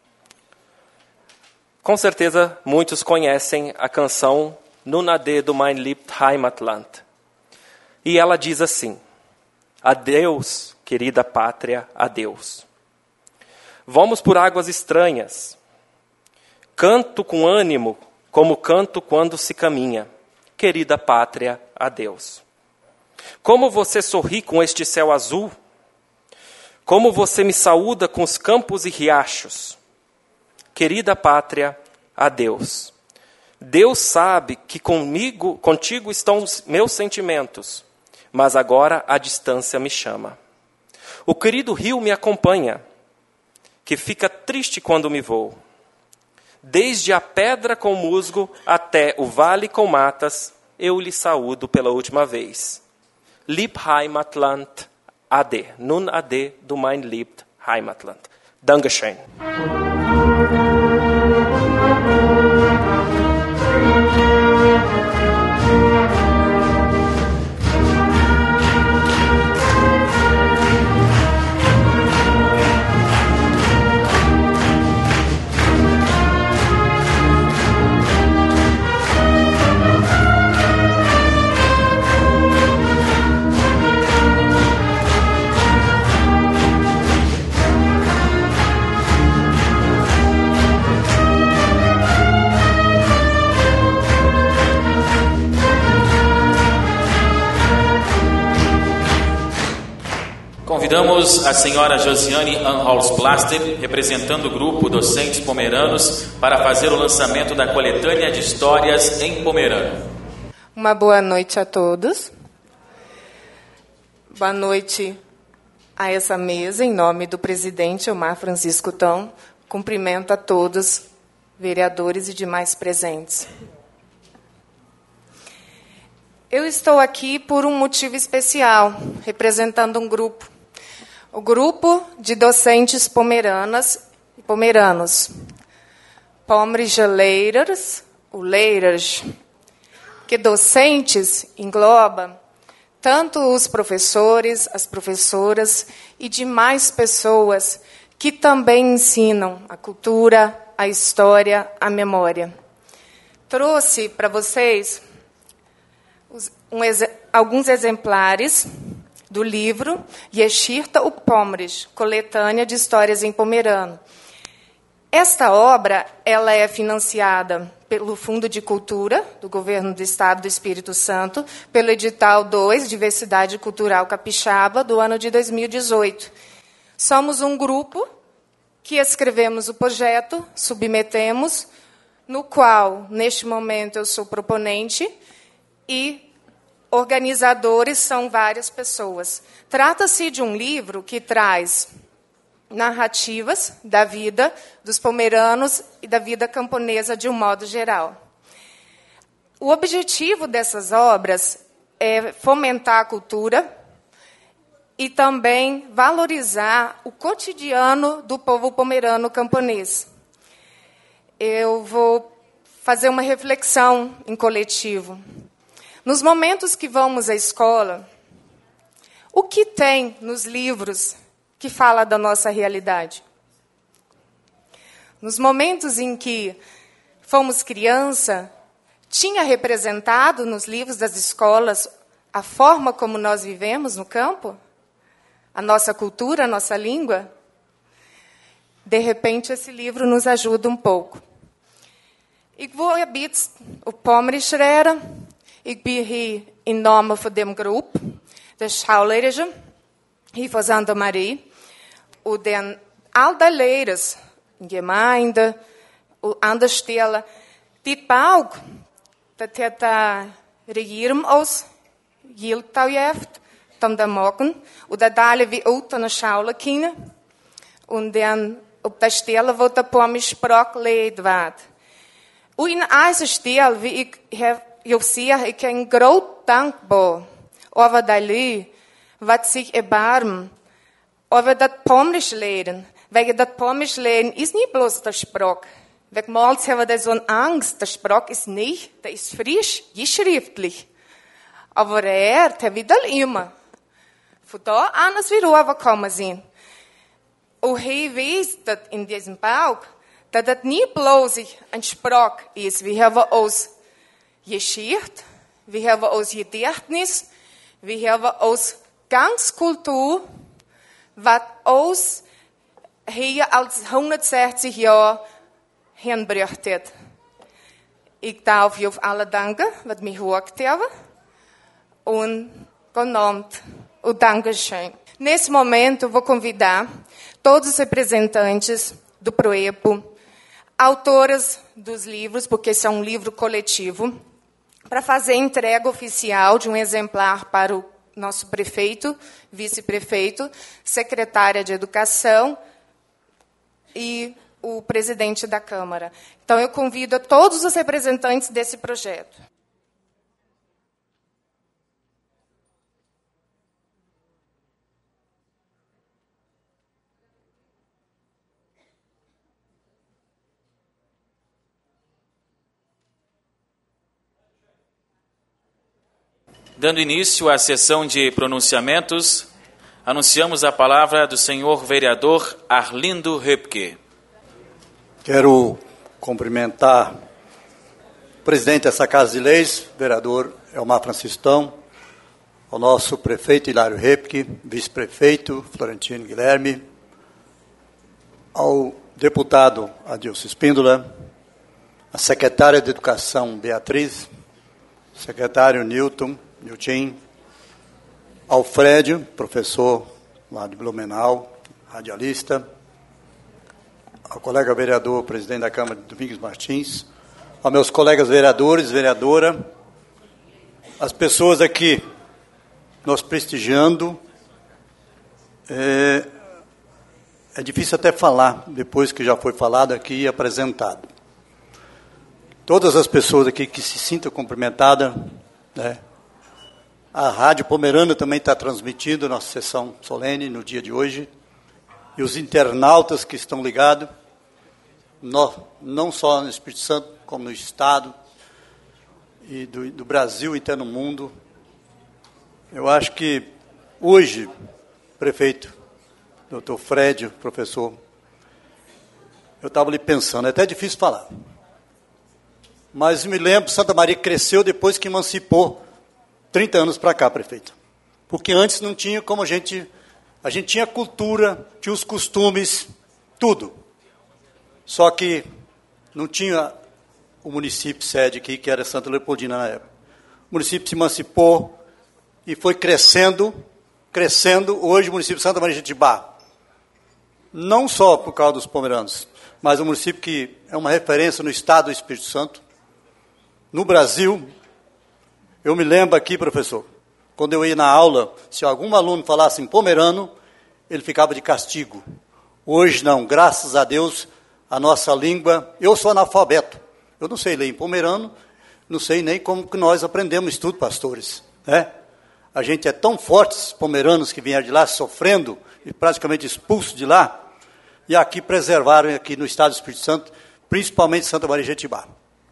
Com certeza, muitos conhecem a canção Nun ade du mein liebt Heimatland. E ela diz assim: adeus, querida pátria, adeus. Vamos por águas estranhas. Canto com ânimo, como canto quando se caminha. Querida pátria, adeus. Como você sorri com este céu azul? Como você me saúda com os campos e riachos? Querida pátria, adeus. Deus sabe que comigo, contigo estão os meus sentimentos, mas agora a distância me chama. O querido rio me acompanha, que fica triste quando me vou. Desde a pedra com musgo até o vale com matas, eu lhe saúdo pela última vez. Lieb Heimatland, ade. Nun ade du mein liebt Heimatland. Dankeschön. Convidamos a senhora Josiane Anholz-Plaster, representando o grupo Docentes Pomeranos, para fazer o lançamento da coletânea de histórias em pomerano. Uma boa noite a todos. Boa noite a essa mesa, em nome do presidente Omar Francisco Tão. Cumprimento a todos, vereadores e demais presentes. Eu estou aqui por um motivo especial, representando um grupo. O grupo de docentes pomeranas pomeranos. Pomrische leiders, o leiders, que docentes engloba tanto os professores, as professoras e demais pessoas que também ensinam a cultura, a história, a memória. Trouxe para vocês um, alguns exemplares do livro Geschichte und Pomerisch, coletânea de histórias em pomerano. Esta obra ela é financiada pelo Fundo de Cultura do Governo do Estado do Espírito Santo, pelo edital dois, Diversidade Cultural Capixaba, do ano de dois mil e dezoito. Somos um grupo que escrevemos o projeto, submetemos, no qual, neste momento, eu sou proponente e organizadores são várias pessoas. Trata-se de um livro que traz narrativas da vida dos pomeranos e da vida camponesa de um modo geral. O objetivo dessas obras é fomentar a cultura e também valorizar o cotidiano do povo pomerano camponês. Eu vou fazer uma reflexão em coletivo. Nos momentos que vamos à escola, o que tem nos livros que fala da nossa realidade? Nos momentos em que fomos criança, tinha representado nos livros das escolas a forma como nós vivemos no campo? A nossa cultura, a nossa língua? De repente, esse livro nos ajuda um pouco. Ik wil een beetje op Pomerisch reden. Ik ben hier in naam van de groep, de schouwleiders, hier van Santa Maria. O den al de leiders, gemeinde, o andere stellen, dit bouw, dat het de regering ons geld heeft, dan de maken, o dat dalen we uit aan de schouwen kunnen, en dan op de stellen wordt de Pomerisch spraak geleid wordt. O in deze stel, wie ik heb, eu zie, ik ben groot dankbaar over de lui, wat zich erbarmen, over dat Pomerisch leren. Wegen dat Pomerisch leren is niet bloß de spraak. Wegmals hebben we zo'n angst, de spraak is niet, dat is frisch, geschriftlich. Aber er, het hebben we dat immer. Von da an, als wir overkomen zijn. O hij weet dat in diesem Bauch, dat het niet bloß een spraak is. We hebben ons Geschichte, we hebben ons Gedächtnis, we hebben ons Gangskultur, wat ons hier als honderdzestig jaar hinbracht heeft. Ik darf je alle danken, wat mij gehoord hebben. En genoemd, o dankeschön. Nesse momento, eu vou convidar todos os representantes do PROEPO, autoras dos livros, porque esse é um livro coletivo, para fazer a entrega oficial de um exemplar para o nosso prefeito, vice-prefeito, secretária de Educação e o presidente da Câmara. Então, eu convido a todos os representantes desse projeto. Dando início à sessão de pronunciamentos, anunciamos a palavra do senhor vereador Arlindo Höpke. Quero cumprimentar o presidente dessa Casa de Leis, vereador Elmar Franciscão, ao nosso prefeito Hilário Höpke, vice-prefeito Florentino Guilherme, ao deputado Adilson Espíndola, a secretária de Educação Beatriz, secretário Newton, Nilton, ao Fred, professor lá de Blumenau, radialista, ao colega vereador, presidente da Câmara, Domingos Martins, aos meus colegas vereadores, vereadora, as pessoas aqui nos prestigiando. É, é difícil até falar, depois que já foi falado aqui e apresentado. Todas as pessoas aqui que se sintam cumprimentadas, né? A Rádio Pomerana também está transmitindo a nossa sessão solene no dia de hoje. E os internautas que estão ligados, no, não só no Espírito Santo, como no Estado, e do, do Brasil e até no mundo. Eu acho que hoje, prefeito, doutor Fred, professor, eu estava ali pensando, é até difícil falar, mas me lembro, Santa Maria cresceu depois que emancipou, trinta anos para cá, prefeito. Porque antes não tinha como a gente... A gente tinha cultura, tinha os costumes, tudo. Só que não tinha o município sede aqui, que era Santa Leopoldina na época. O município se emancipou e foi crescendo, crescendo. Hoje o município de Santa Maria de Jetibá, não só por causa dos pomeranos, mas um município que é uma referência no estado do Espírito Santo, no Brasil. Eu me lembro aqui, professor, quando eu ia na aula, se algum aluno falasse em pomerano, ele ficava de castigo. Hoje não, graças a Deus, a nossa língua... Eu sou analfabeto, eu não sei ler em pomerano, não sei nem como que nós aprendemos tudo, pastores. Né? A gente é tão forte, os pomeranos que vieram de lá, sofrendo, e praticamente expulsos de lá, e aqui preservaram, aqui no estado do Espírito Santo, principalmente Santa Maria de Jetibá.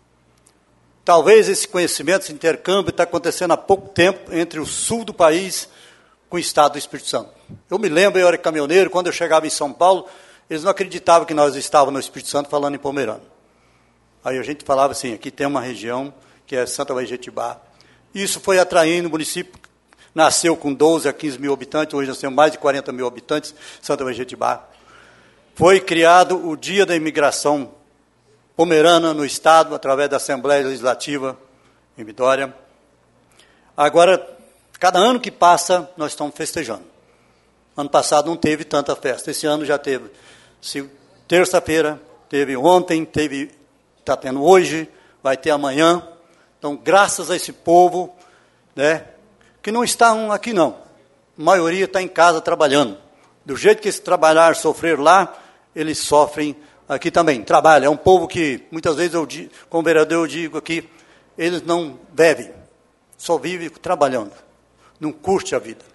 Talvez esse conhecimento, esse intercâmbio está acontecendo há pouco tempo entre o sul do país com o estado do Espírito Santo. Eu me lembro, eu era caminhoneiro, quando eu chegava em São Paulo, eles não acreditavam que nós estávamos no Espírito Santo falando em pomerano. Aí a gente falava assim, aqui tem uma região que é Santa Maria de Jetibá. Isso foi atraindo, o município nasceu com doze a quinze mil habitantes, hoje nós temos mais de quarenta mil habitantes, Santa Maria de Jetibá. Foi criado o Dia da Imigração Pomerana no Estado, através da Assembleia Legislativa em Vitória. Agora, cada ano que passa, nós estamos festejando. Ano passado não teve tanta festa, esse ano já teve. Terça-feira, teve ontem, teve, está tendo hoje, vai ter amanhã. Então, graças a esse povo, né, que não estão aqui não, a maioria está em casa trabalhando. Do jeito que eles trabalhar, sofrer lá, eles sofrem aqui também, trabalha. É um povo que, muitas vezes, eu, como vereador, eu digo aqui, eles não bebem, só vivem trabalhando, não curte a vida.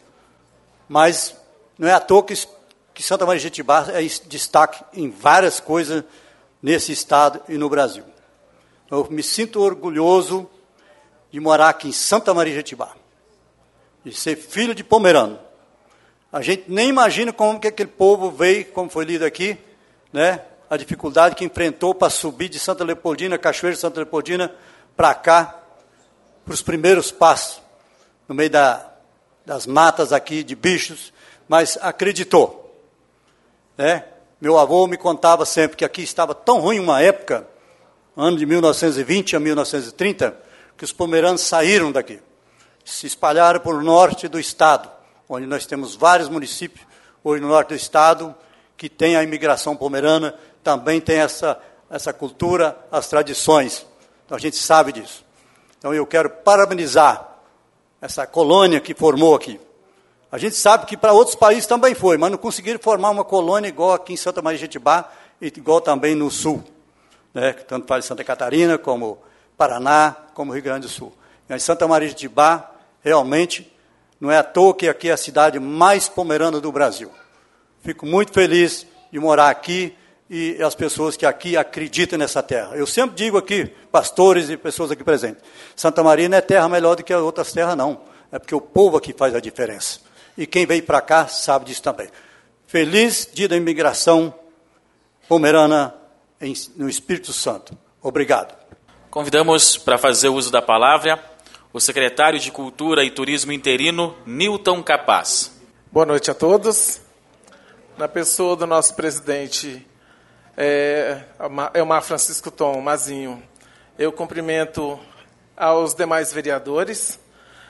Mas não é à toa que, que Santa Maria de Jetibá é destaque em várias coisas nesse estado e no Brasil. Eu me sinto orgulhoso de morar aqui em Santa Maria de Jetibá, de ser filho de pomerano. A gente nem imagina como que aquele povo veio, como foi lido aqui, né? A dificuldade que enfrentou para subir de Santa Leopoldina, Cachoeira de Santa Leopoldina, para cá, para os primeiros passos, no meio da, das matas aqui, de bichos, mas acreditou. Né? Meu avô me contava sempre que aqui estava tão ruim uma época, ano de mil novecentos e vinte a mil novecentos e trinta, que os pomeranos saíram daqui, se espalharam para o norte do estado, onde nós temos vários municípios, hoje no norte do estado, que tem a imigração pomerana, também tem essa, essa cultura, as tradições. Então, a gente sabe disso. Então, eu quero parabenizar essa colônia que formou aqui. A gente sabe que para outros países também foi, mas não conseguiram formar uma colônia igual aqui em Santa Maria de Jetibá, e igual também no sul, né? Tanto para Santa Catarina, como Paraná, como Rio Grande do Sul. Mas Santa Maria de Jetibá, realmente, não é à toa que aqui é a cidade mais pomerana do Brasil. Fico muito feliz de morar aqui e as pessoas que aqui acreditam nessa terra. Eu sempre digo aqui, pastores e pessoas aqui presentes, Santa Maria não é terra melhor do que as outras terras, não. É porque o povo aqui faz a diferença. E quem veio para cá sabe disso também. Feliz Dia da Imigração Pomerana em, no Espírito Santo. Obrigado. Convidamos para fazer uso da palavra o secretário de Cultura e Turismo interino, Nilton Capaz. Boa noite a todos. Na pessoa do nosso presidente, é, Elmar Francisco Tom Mazinho, eu cumprimento aos demais vereadores.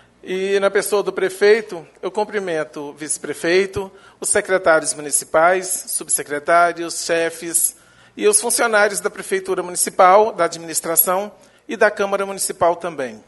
E na pessoa do prefeito, eu cumprimento o vice-prefeito, os secretários municipais, subsecretários, chefes e os funcionários da Prefeitura Municipal, da administração e da Câmara Municipal também.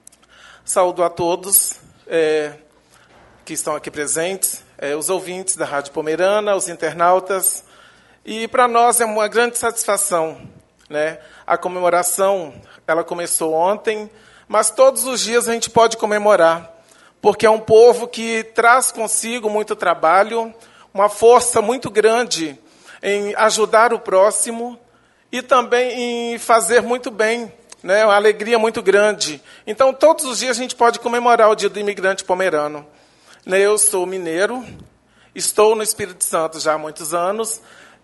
Saúdo a todos é, que estão aqui presentes, é, os ouvintes da Rádio Pomerana, os internautas. E para nós é uma grande satisfação, né? A comemoração, ela começou ontem, mas todos os dias a gente pode comemorar, porque é um povo que traz consigo muito trabalho, uma força muito grande em ajudar o próximo e também em fazer muito bem, né, uma alegria muito grande. Então, todos os dias a gente pode comemorar o Dia do Imigrante Pomerano. Né, eu sou mineiro, estou no Espírito Santo já há muitos anos,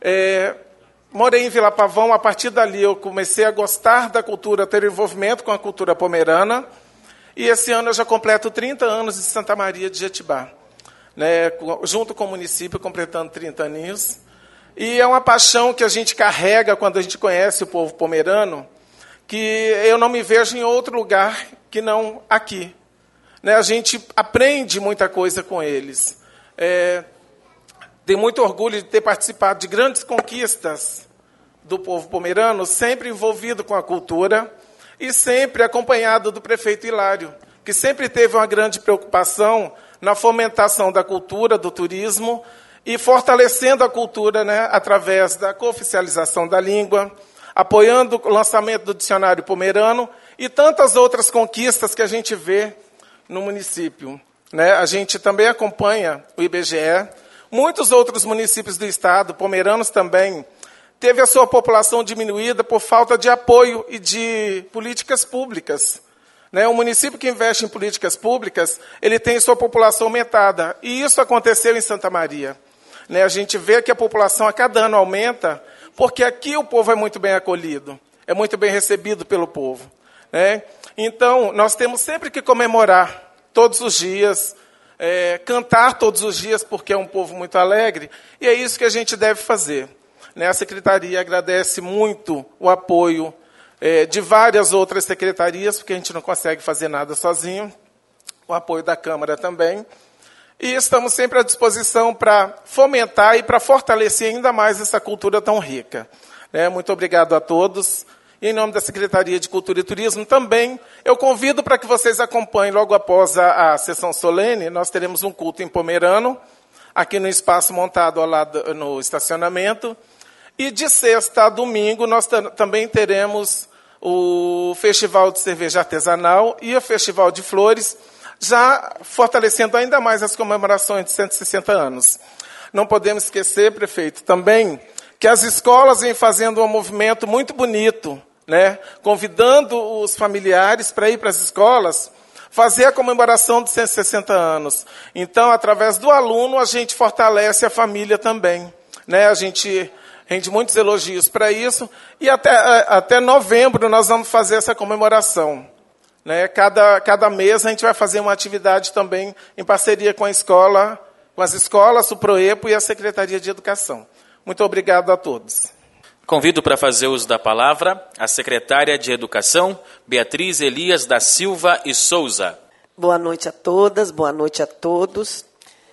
é, morei em Vila Pavão, a partir dali eu comecei a gostar da cultura, ter envolvimento com a cultura pomerana, e esse ano eu já completo trinta anos de Santa Maria de Jetibá, né, junto com o município, completando trinta aninhos. E é uma paixão que a gente carrega quando a gente conhece o povo pomerano, que eu não me vejo em outro lugar que não aqui. Né, a gente aprende muita coisa com eles. É, tenho muito orgulho de ter participado de grandes conquistas do povo pomerano, sempre envolvido com a cultura e sempre acompanhado do prefeito Hilário, que sempre teve uma grande preocupação na fomentação da cultura, do turismo, e fortalecendo a cultura, né, através da cooficialização da língua, apoiando o lançamento do dicionário pomerano e tantas outras conquistas que a gente vê no município. Né? A gente também acompanha o I B G E. Muitos outros municípios do estado, pomeranos também, teve a sua população diminuída por falta de apoio e de políticas públicas. Né? Um município que investe em políticas públicas, ele tem sua população aumentada. E isso aconteceu em Santa Maria. Né? A gente vê que a população a cada ano aumenta, porque aqui o povo é muito bem acolhido, é muito bem recebido pelo povo. Né? Então, nós temos sempre que comemorar todos os dias, é, cantar todos os dias, porque é um povo muito alegre, e é isso que a gente deve fazer. Né? A Secretaria agradece muito o apoio é, de várias outras secretarias, porque a gente não consegue fazer nada sozinho, o apoio da Câmara também, e estamos sempre à disposição para fomentar e para fortalecer ainda mais essa cultura tão rica. Né? Muito obrigado a todos. E, em nome da Secretaria de Cultura e Turismo, também eu convido para que vocês acompanhem, logo após a, a sessão solene, nós teremos um culto em Pomerano, aqui no espaço montado ao lado no estacionamento. E de sexta a domingo, nós também teremos o Festival de Cerveja Artesanal e o Festival de Flores, já fortalecendo ainda mais as comemorações de cento e sessenta anos. Não podemos esquecer, prefeito, também que as escolas vêm fazendo um movimento muito bonito, né, convidando os familiares para ir para as escolas fazer a comemoração de cento e sessenta anos. Então, através do aluno, a gente fortalece a família também. Né? A gente rende muitos elogios para isso, e até, até novembro nós vamos fazer essa comemoração. Né? Cada, cada mês a gente vai fazer uma atividade também em parceria com a escola, com as escolas, o PROEPO e a Secretaria de Educação. Muito obrigado a todos. Convido para fazer uso da palavra a secretária de Educação, Beatriz Elias da Silva e Souza. Boa noite a todas, boa noite a todos.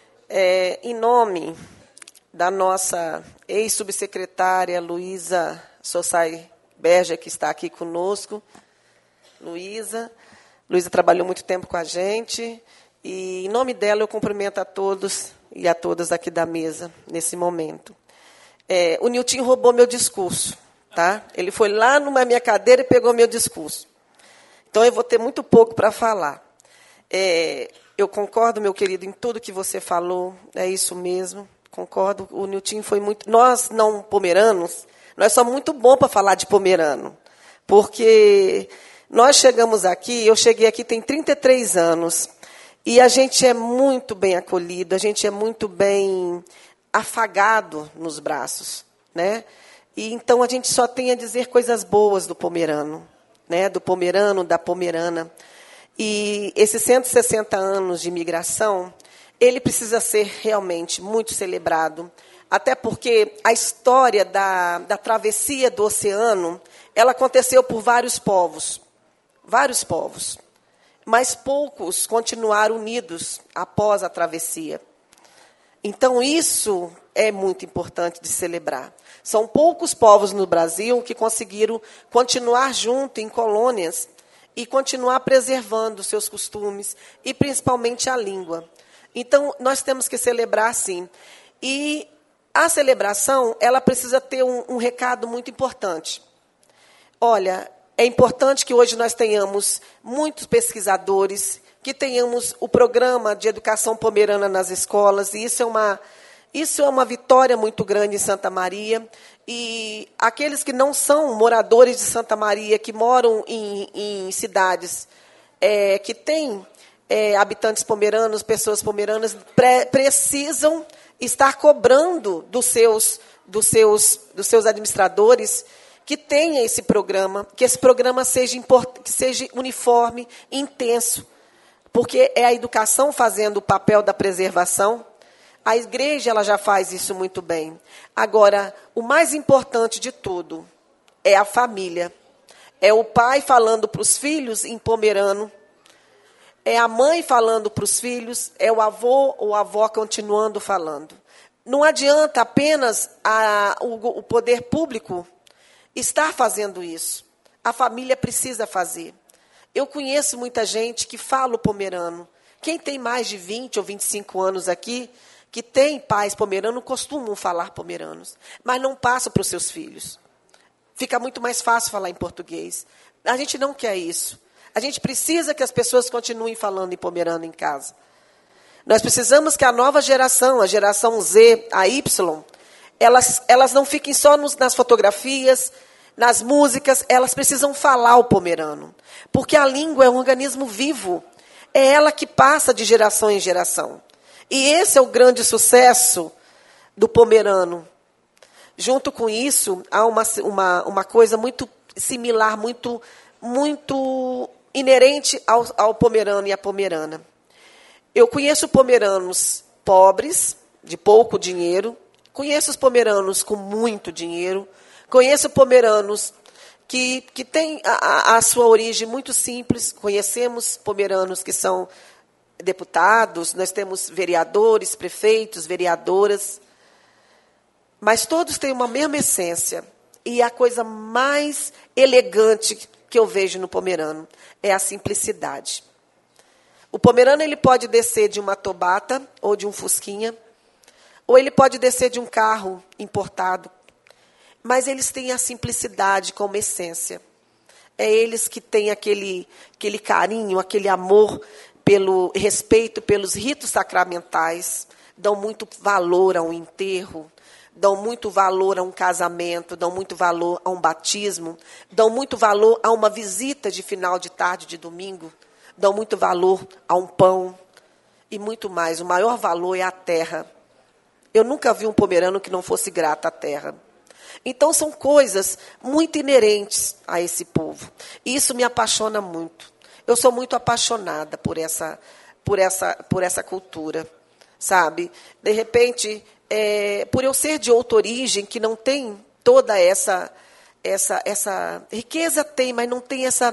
É, em nome da nossa ex-subsecretária Luísa Sossai Berger, que está aqui conosco, Luísa, Luísa trabalhou muito tempo com a gente, e em nome dela eu cumprimento a todos e a todas aqui da mesa nesse momento. É, o Nilton roubou meu discurso, tá? Ele foi lá numa minha cadeira e pegou meu discurso. Então, eu vou ter muito pouco para falar. É, eu concordo, meu querido, em tudo que você falou, é isso mesmo, concordo. O Nilton foi muito... Nós, não pomeranos, nós somos muito bons para falar de pomerano, porque nós chegamos aqui, eu cheguei aqui tem trinta e três anos, e a gente é muito bem acolhido, a gente é muito bem afagado nos braços, né? E então a gente só tem a dizer coisas boas do pomerano, né? Do pomerano, da pomerana. E esses cento e sessenta anos de imigração, ele precisa ser realmente muito celebrado, até porque a história da, da travessia do oceano, ela aconteceu por vários povos, vários povos, mas poucos continuaram unidos após a travessia. Então, isso é muito importante de celebrar. São poucos povos no Brasil que conseguiram continuar junto em colônias e continuar preservando seus costumes, e principalmente a língua. Então, nós temos que celebrar, sim. E a celebração, ela precisa ter um, um recado muito importante. Olha, é importante que hoje nós tenhamos muitos pesquisadores, que tenhamos o programa de educação pomerana nas escolas, e isso é uma, Isso é uma vitória muito grande em Santa Maria. E aqueles que não são moradores de Santa Maria, que moram em, em cidades é, que têm é, habitantes pomeranos, pessoas pomeranas, pre precisam estar cobrando dos seus, dos seus, dos seus administradores que tenha esse programa, que esse programa seja, import que seja uniforme, intenso, porque é a educação fazendo o papel da preservação. A igreja ela já faz isso muito bem. Agora, o mais importante de tudo é a família. É o pai falando para os filhos em pomerano, é a mãe falando para os filhos, é o avô ou a avó continuando falando. Não adianta apenas a, o, o poder público estar fazendo isso. A família precisa fazer. Eu conheço muita gente que fala o pomerano. Quem tem mais de vinte ou vinte e cinco anos aqui, que tem pais pomeranos, costumam falar pomeranos, mas não passam para os seus filhos. Fica muito mais fácil falar em português. A gente não quer isso. A gente precisa que as pessoas continuem falando em pomerano em casa. Nós precisamos que a nova geração, a geração Z, a Y, elas, elas não fiquem só nos, nas fotografias, nas músicas, elas precisam falar o pomerano. Porque a língua é um organismo vivo. É ela que passa de geração em geração. E esse é o grande sucesso do pomerano. Junto com isso, há uma, uma, uma coisa muito similar, muito, muito inerente ao, ao pomerano e à pomerana. Eu conheço pomeranos pobres, de pouco dinheiro, conheço os pomeranos com muito dinheiro, conheço pomeranos que, que têm a, a sua origem muito simples, conhecemos pomeranos que são deputados, nós temos vereadores, prefeitos, vereadoras, mas todos têm uma mesma essência. E a coisa mais elegante que eu vejo no pomerano é a simplicidade. O pomerano ele pode descer de uma Tobata ou de um Fusquinha, ou ele pode descer de um carro importado, mas eles têm a simplicidade como essência. É eles que têm aquele, aquele carinho, aquele amor pelo respeito pelos ritos sacramentais, dão muito valor a um enterro, dão muito valor a um casamento, dão muito valor a um batismo, dão muito valor a uma visita de final de tarde, de domingo, dão muito valor a um pão e muito mais. O maior valor é a terra. Eu nunca vi um pomerano que não fosse grato à terra. Então, são coisas muito inerentes a esse povo. E isso me apaixona muito. Eu sou muito apaixonada por essa, por essa, por essa cultura, sabe? De repente, é, por eu ser de outra origem, que não tem toda essa, essa, essa riqueza, tem, mas não tem essa,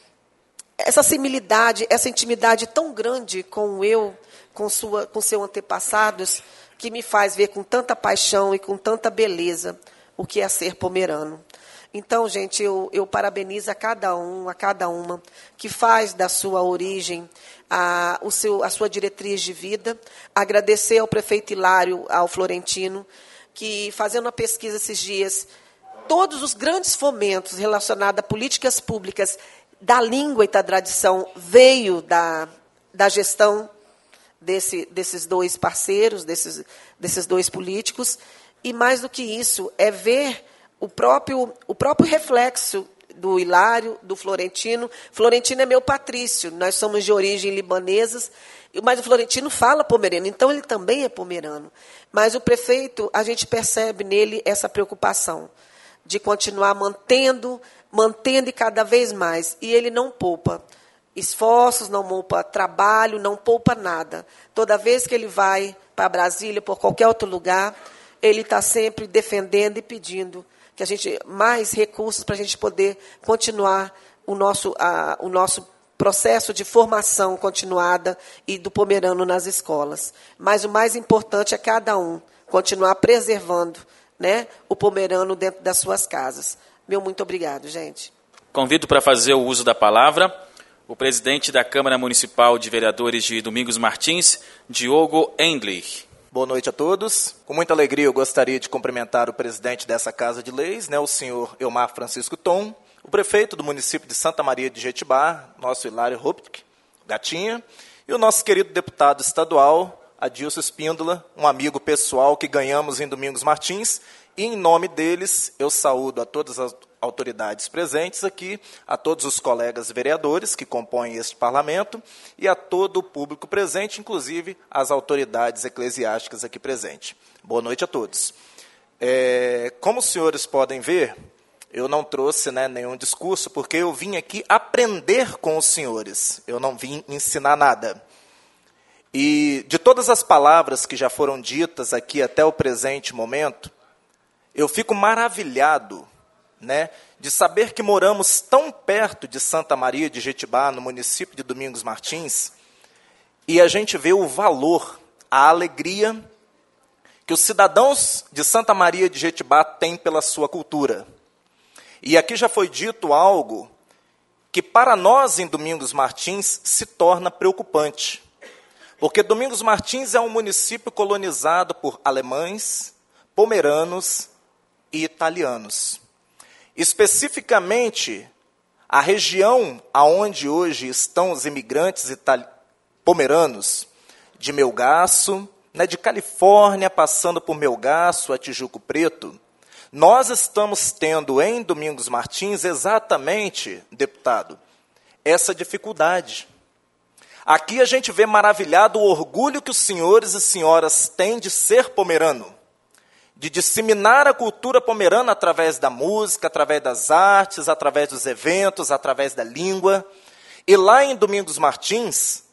essa similidade, essa intimidade tão grande com eu, com, sua, com seus antepassados, que me faz ver com tanta paixão e com tanta beleza o que é ser pomerano. Então, gente, eu, eu parabenizo a cada um, a cada uma, que faz da sua origem a, o seu, a sua diretriz de vida. Agradecer ao prefeito Hilário, ao Florentino, que, fazendo uma pesquisa esses dias, todos os grandes fomentos relacionados a políticas públicas da língua e da tradição veio da, da gestão desse, desses dois parceiros, desses, desses dois políticos. E, mais do que isso, é ver o próprio, o próprio reflexo do Hilário, do Florentino. Florentino é meu patrício, nós somos de origem libanesas, mas o Florentino fala pomerano, então ele também é pomerano. Mas o prefeito, a gente percebe nele essa preocupação de continuar mantendo, mantendo e cada vez mais. E ele não poupa esforços, não poupa trabalho, não poupa nada. Toda vez que ele vai para Brasília, por qualquer outro lugar, ele está sempre defendendo e pedindo que a gente mais recursos para a gente poder continuar o nosso, a, o nosso processo de formação continuada e do pomerano nas escolas. Mas o mais importante é cada um continuar preservando, né, o pomerano dentro das suas casas. Meu muito obrigado, gente. Convido para fazer o uso da palavra o presidente da Câmara Municipal de Vereadores de Domingos Martins, Diogo Endlich. Boa noite a todos. Com muita alegria eu gostaria de cumprimentar o presidente dessa Casa de Leis, né, o senhor Elmar Francisco Tom, o prefeito do município de Santa Maria de Jetibá, nosso Hilário Ruptke, Gatinha, e o nosso querido deputado estadual, Adilson Espíndola, um amigo pessoal que ganhamos em Domingos Martins, e em nome deles eu saúdo a todas as autoridades presentes aqui, a todos os colegas vereadores que compõem este parlamento e a todo o público presente, inclusive as autoridades eclesiásticas aqui presentes. Boa noite a todos. É, como os senhores podem ver, eu não trouxe, né, nenhum discurso, porque eu vim aqui aprender com os senhores, eu não vim ensinar nada. E de todas as palavras que já foram ditas aqui até o presente momento, eu fico maravilhado, né, de saber que moramos tão perto de Santa Maria de Jetibá, no município de Domingos Martins, e a gente vê o valor, a alegria que os cidadãos de Santa Maria de Jetibá têm pela sua cultura. E aqui já foi dito algo que para nós em Domingos Martins se torna preocupante, porque Domingos Martins é um município colonizado por alemães, pomeranos e italianos. Especificamente, a região aonde hoje estão os imigrantes itali- pomeranos, de Melgaço, né, de Califórnia, passando por Melgaço, a Tijuco Preto, nós estamos tendo em Domingos Martins exatamente, deputado, essa dificuldade. Aqui a gente vê maravilhado o orgulho que os senhores e senhoras têm de ser pomerano, de disseminar a cultura pomerana através da música, através das artes, através dos eventos, através da língua. E lá em Domingos Martins,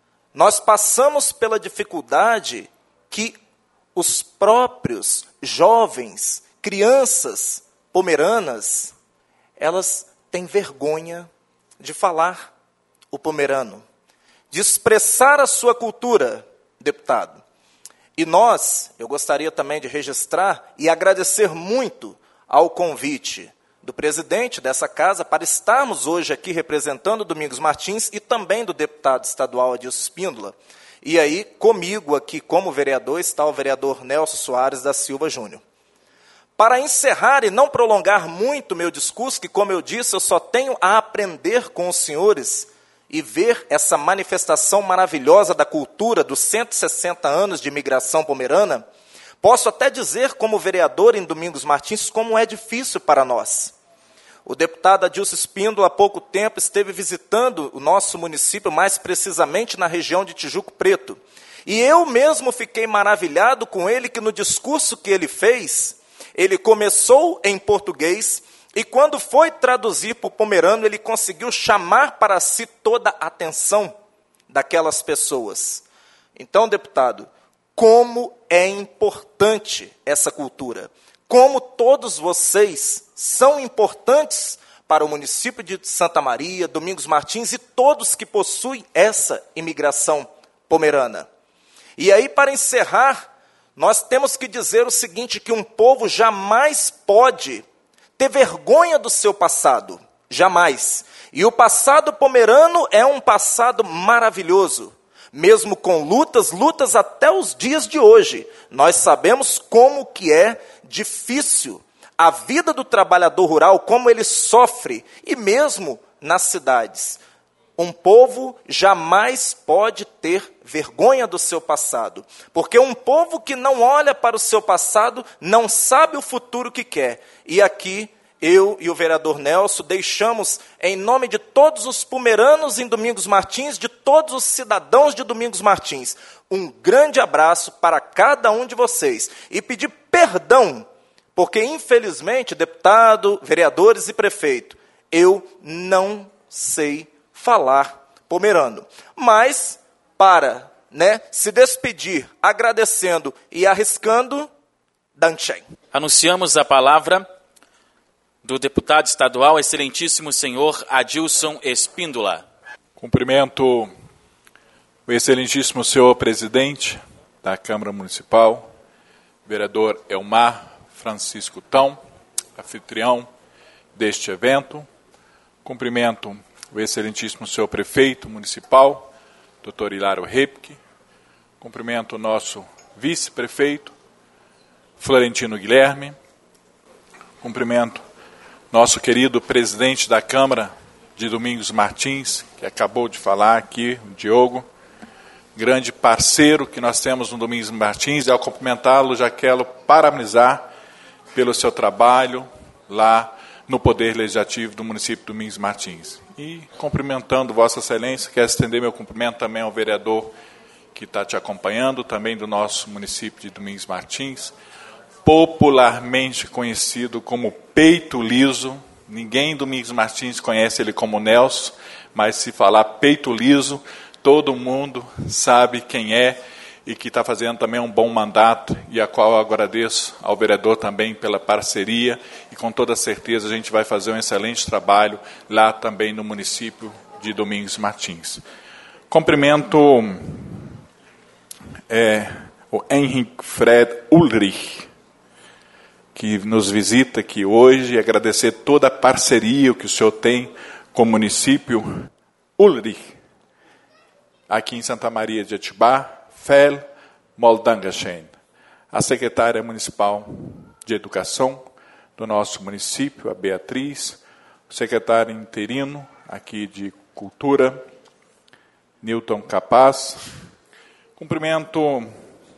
nós passamos pela dificuldade que os próprios jovens, crianças pomeranas, elas têm vergonha de falar o pomerano, de expressar a sua cultura, deputado. E nós, eu gostaria também de registrar e agradecer muito ao convite do presidente dessa casa para estarmos hoje aqui representando Domingos Martins e também do deputado estadual Adilson Espíndola. E aí, comigo aqui como vereador, está o vereador Nelson Soares da Silva Júnior. Para encerrar e não prolongar muito meu discurso, que, como eu disse, eu só tenho a aprender com os senhores e ver essa manifestação maravilhosa da cultura dos cento e sessenta anos de imigração pomerana, posso até dizer, como vereador em Domingos Martins, como é difícil para nós. O deputado Adilson Espíndola, há pouco tempo, esteve visitando o nosso município, mais precisamente na região de Tijuco Preto. E eu mesmo fiquei maravilhado com ele, que no discurso que ele fez, ele começou em português, e quando foi traduzir para o pomerano, ele conseguiu chamar para si toda a atenção daquelas pessoas. Então, deputado, como é importante essa cultura. Como todos vocês são importantes para o município de Santa Maria, Domingos Martins e todos que possuem essa imigração pomerana. E aí, para encerrar, nós temos que dizer o seguinte, que um povo jamais pode ter vergonha do seu passado, jamais. E o passado pomerano é um passado maravilhoso, mesmo com lutas, lutas até os dias de hoje. Nós sabemos como que é difícil a vida do trabalhador rural, como ele sofre, e mesmo nas cidades. Um povo jamais pode ter vergonha do seu passado, porque um povo que não olha para o seu passado não sabe o futuro que quer. E aqui, eu e o vereador Nelson deixamos, em nome de todos os pomeranos em Domingos Martins, de todos os cidadãos de Domingos Martins, um grande abraço para cada um de vocês. E pedir perdão, porque infelizmente, deputado, vereadores e prefeito, eu não sei falar pomerano. Mas, para né, se despedir, agradecendo e arriscando, Danchen. Anunciamos a palavra do deputado estadual, excelentíssimo senhor Adilson Espíndola. Cumprimento o excelentíssimo senhor presidente da Câmara Municipal, vereador Elmar Francisco Tão, anfitrião deste evento. Cumprimento o excelentíssimo senhor prefeito municipal, doutor Hilário Repke. Cumprimento o nosso vice-prefeito, Florentino Guilherme. Cumprimento nosso querido presidente da Câmara de Domingos Martins, que acabou de falar aqui, o Diogo. grande parceiro que nós temos no Domingos Martins, e ao cumprimentá-lo já quero parabenizar pelo seu trabalho lá no Poder Legislativo do município de Domingos Martins. E cumprimentando Vossa Excelência, quero estender meu cumprimento também ao vereador que está te acompanhando, também do nosso município de Domingos Martins, popularmente conhecido como Peito Liso. Ninguém em Domingos Martins conhece ele como Nelson, mas se falar Peito Liso, todo mundo sabe quem é e que está fazendo também um bom mandato, e a qual eu agradeço ao vereador também pela parceria, e com toda certeza a gente vai fazer um excelente trabalho lá também no município de Domingos Martins. Cumprimento é, o Henrique Fred Ulrich, que nos visita aqui hoje, e agradecer toda a parceria que o senhor tem com o município. Ulrich, aqui em Santa Maria de Atibá, Fel Moldangachen, a secretária municipal de Educação do nosso município, a Beatriz, o secretário interino aqui de Cultura, Newton Capaz. Cumprimento o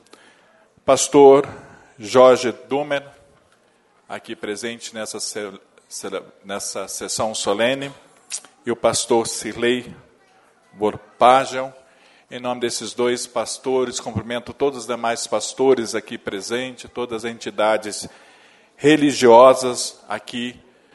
pastor Jorge Dumer, aqui presente nessa, nessa sessão solene, e o pastor Cirlei Borpagel. Em nome desses dois pastores, cumprimento todos os demais pastores aqui presentes, todas as entidades religiosas aqui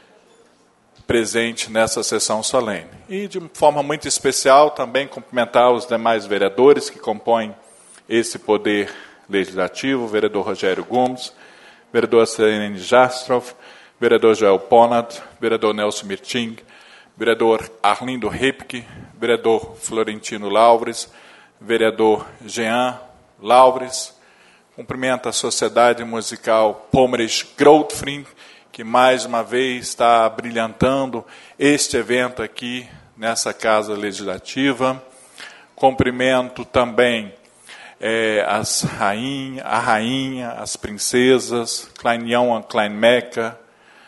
presentes nessa sessão solene. E, de forma muito especial, também cumprimentar os demais vereadores que compõem esse poder legislativo, o vereador Rogério Gomes, vereador Serene Jastroff, vereador Joel Ponat, vereador Nelson Mirting, vereador Arlindo Ripke, vereador Florentino Laures, vereador Jean Laures. Cumprimento a Sociedade Musical Pomerisch Grootfriend, que mais uma vez está brilhantando este evento aqui nessa Casa Legislativa. Cumprimento também é, as rainha, a rainha, as princesas, Klein Johan, Klein Mecca,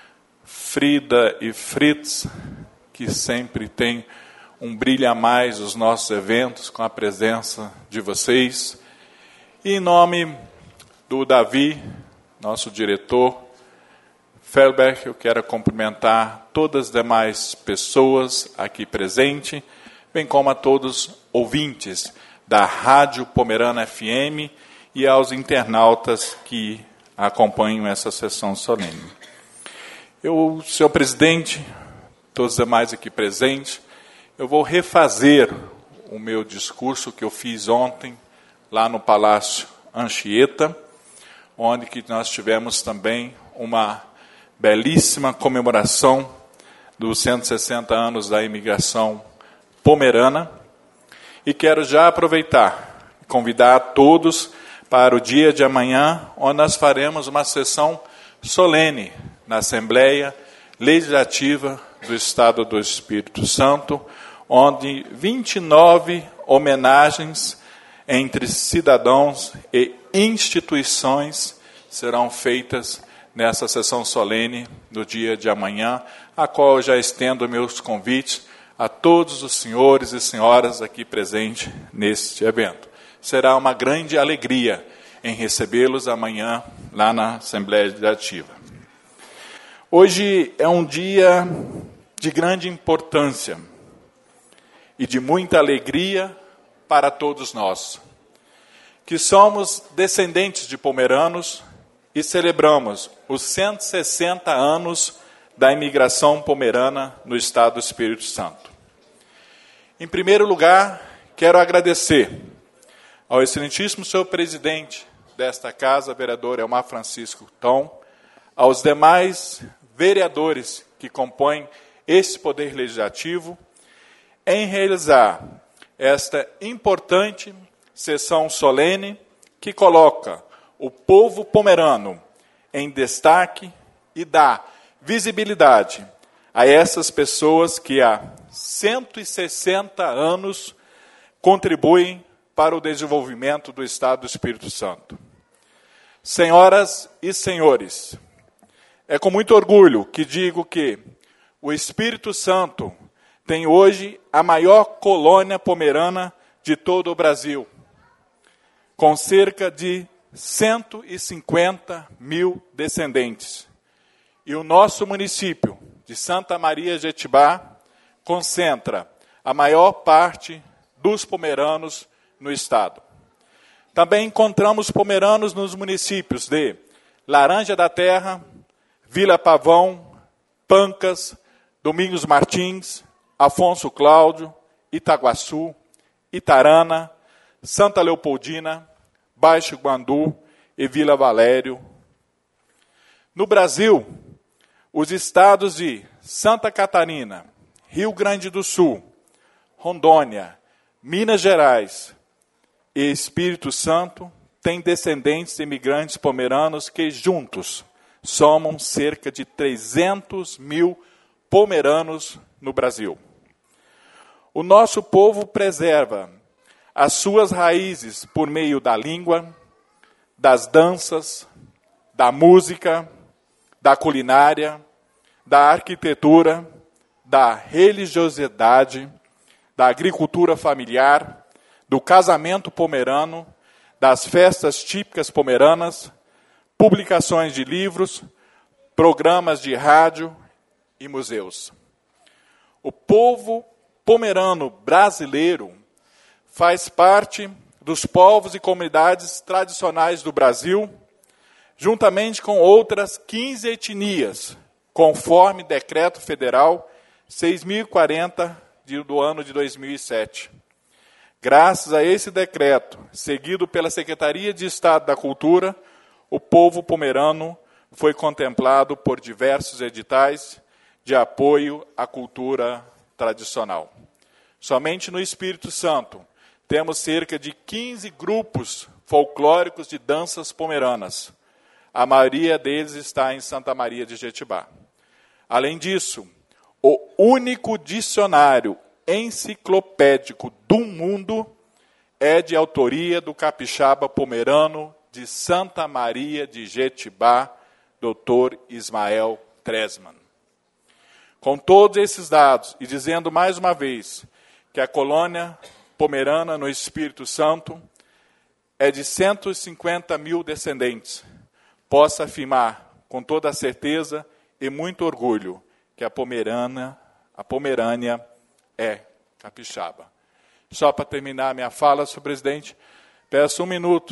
Frida e Fritz, que sempre tem um brilho a mais os nossos eventos com a presença de vocês. E em nome do Davi, nosso diretor, Felberg, eu quero cumprimentar todas as demais pessoas aqui presentes, bem como a todos os ouvintes da Rádio Pomerana F M e aos internautas que acompanham essa sessão solene. Eu, senhor presidente, todos os demais aqui presentes, eu vou refazer o meu discurso que eu fiz ontem lá no Palácio Anchieta, onde que nós tivemos também uma belíssima comemoração dos cento e sessenta anos da imigração pomerana. E quero já aproveitar e convidar a todos para o dia de amanhã, onde nós faremos uma sessão solene na Assembleia Legislativa do Estado do Espírito Santo, onde vinte e nove homenagens entre cidadãos e instituições serão feitas nessa sessão solene no dia de amanhã, a qual eu já estendo meus convites a todos os senhores e senhoras aqui presentes neste evento. Será uma grande alegria em recebê-los amanhã lá na Assembleia Legislativa. Hoje é um dia de grande importância e de muita alegria para todos nós, que somos descendentes de pomeranos e celebramos os cento e sessenta anos da imigração pomerana no Estado do Espírito Santo. Em primeiro lugar, quero agradecer ao excelentíssimo senhor presidente desta casa, vereador Elmar Francisco Tom, aos demais vereadores que compõem esse poder legislativo, em realizar esta importante sessão solene que coloca o povo pomerano em destaque e dá visibilidade a essas pessoas que há cento e sessenta anos contribuem para o desenvolvimento do Estado do Espírito Santo. Senhoras e senhores, é com muito orgulho que digo que o Espírito Santo tem hoje a maior colônia pomerana de todo o Brasil, com cerca de cento e cinquenta mil descendentes. E o nosso município de Santa Maria de Jetibá concentra a maior parte dos pomeranos no estado. Também encontramos pomeranos nos municípios de Laranja da Terra, Vila Pavão, Pancas, Domingos Martins, Afonso Cláudio, Itaguaçu, Itarana, Santa Leopoldina, Baixo Guandu e Vila Valério. No Brasil, os estados de Santa Catarina, Rio Grande do Sul, Rondônia, Minas Gerais e Espírito Santo têm descendentes imigrantes pomeranos que juntos somam cerca de trezentos mil pomeranos no Brasil. O nosso povo preserva as suas raízes por meio da língua, das danças, da música, da culinária, da arquitetura, da religiosidade, da agricultura familiar, do casamento pomerano, das festas típicas pomeranas, publicações de livros, programas de rádio e museus. O povo pomerano brasileiro faz parte dos povos e comunidades tradicionais do Brasil, juntamente com outras quinze etnias, conforme Decreto Federal seis mil e quarenta do ano de dois mil e sete. Graças a esse decreto, seguido pela Secretaria de Estado da Cultura, o povo pomerano foi contemplado por diversos editais de apoio à cultura tradicional. Somente no Espírito Santo temos cerca de quinze grupos folclóricos de danças pomeranas. A maioria deles está em Santa Maria de Jetibá. Além disso, o único dicionário enciclopédico do mundo é de autoria do capixaba pomerano de Santa Maria de Jetibá, doutor Ismael Tresman. Com todos esses dados, e dizendo mais uma vez que a colônia pomerana no Espírito Santo é de cento e cinquenta mil descendentes, posso afirmar com toda a certeza e muito orgulho que a Pomerana, a Pomerânia é capixaba. Só para terminar a minha fala, senhor presidente, peço um minuto,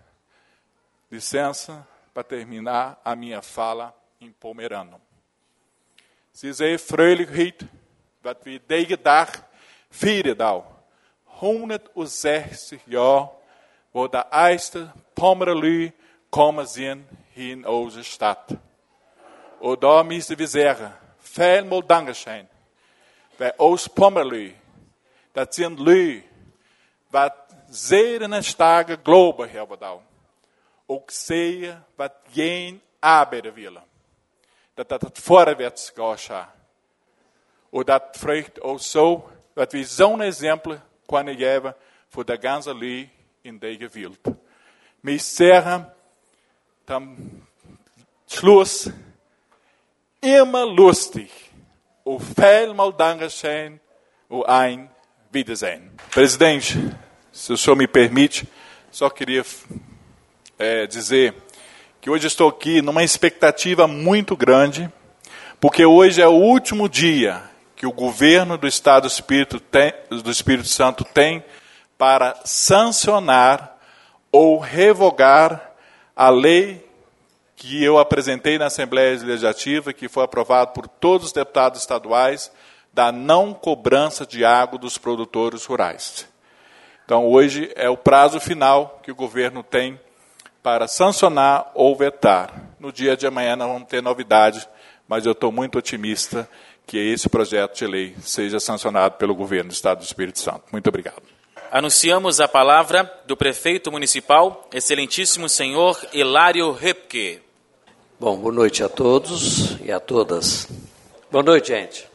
licença, para terminar a minha fala em pomerano. Sie sehr fröhlich, wat wir deze dag vieren dau. honderdzestig jaar, wo de eerste Pomerelui komen zien hier in onze stad. O daar moesten we zeggen, veel dankzij. Bij ons Pomerelui, dat zijn lui, wat zeer in een sterke geloven hebben dau. Ook zeer wat geen arbeider willen. Dat dat het voorwaarts gaat. O dat vreugd ook zo, dat we zo'n exempel kunnen geven voor de ganze lui in deze wereld. We zeggen, dan Schluss, immer lustig, o veelmaal dankzij, o ein Wiedersehen. Presidente, se o senhor me permite, só queria é, dizer que hoje estou aqui numa expectativa muito grande, porque hoje é o último dia que o governo do Estado do Espírito, tem, do Espírito Santo tem para sancionar ou revogar a lei que eu apresentei na Assembleia Legislativa, que foi aprovado por todos os deputados estaduais, da não cobrança de água dos produtores rurais. Então, hoje é o prazo final que o governo tem para sancionar ou vetar. No dia de amanhã nós vamos ter novidade, mas eu estou muito otimista que esse projeto de lei seja sancionado pelo governo do Estado do Espírito Santo. Muito obrigado. Anunciamos a palavra do prefeito municipal, excelentíssimo senhor Hilário Repke. Bom, boa noite a todos e a todas. Boa noite, gente.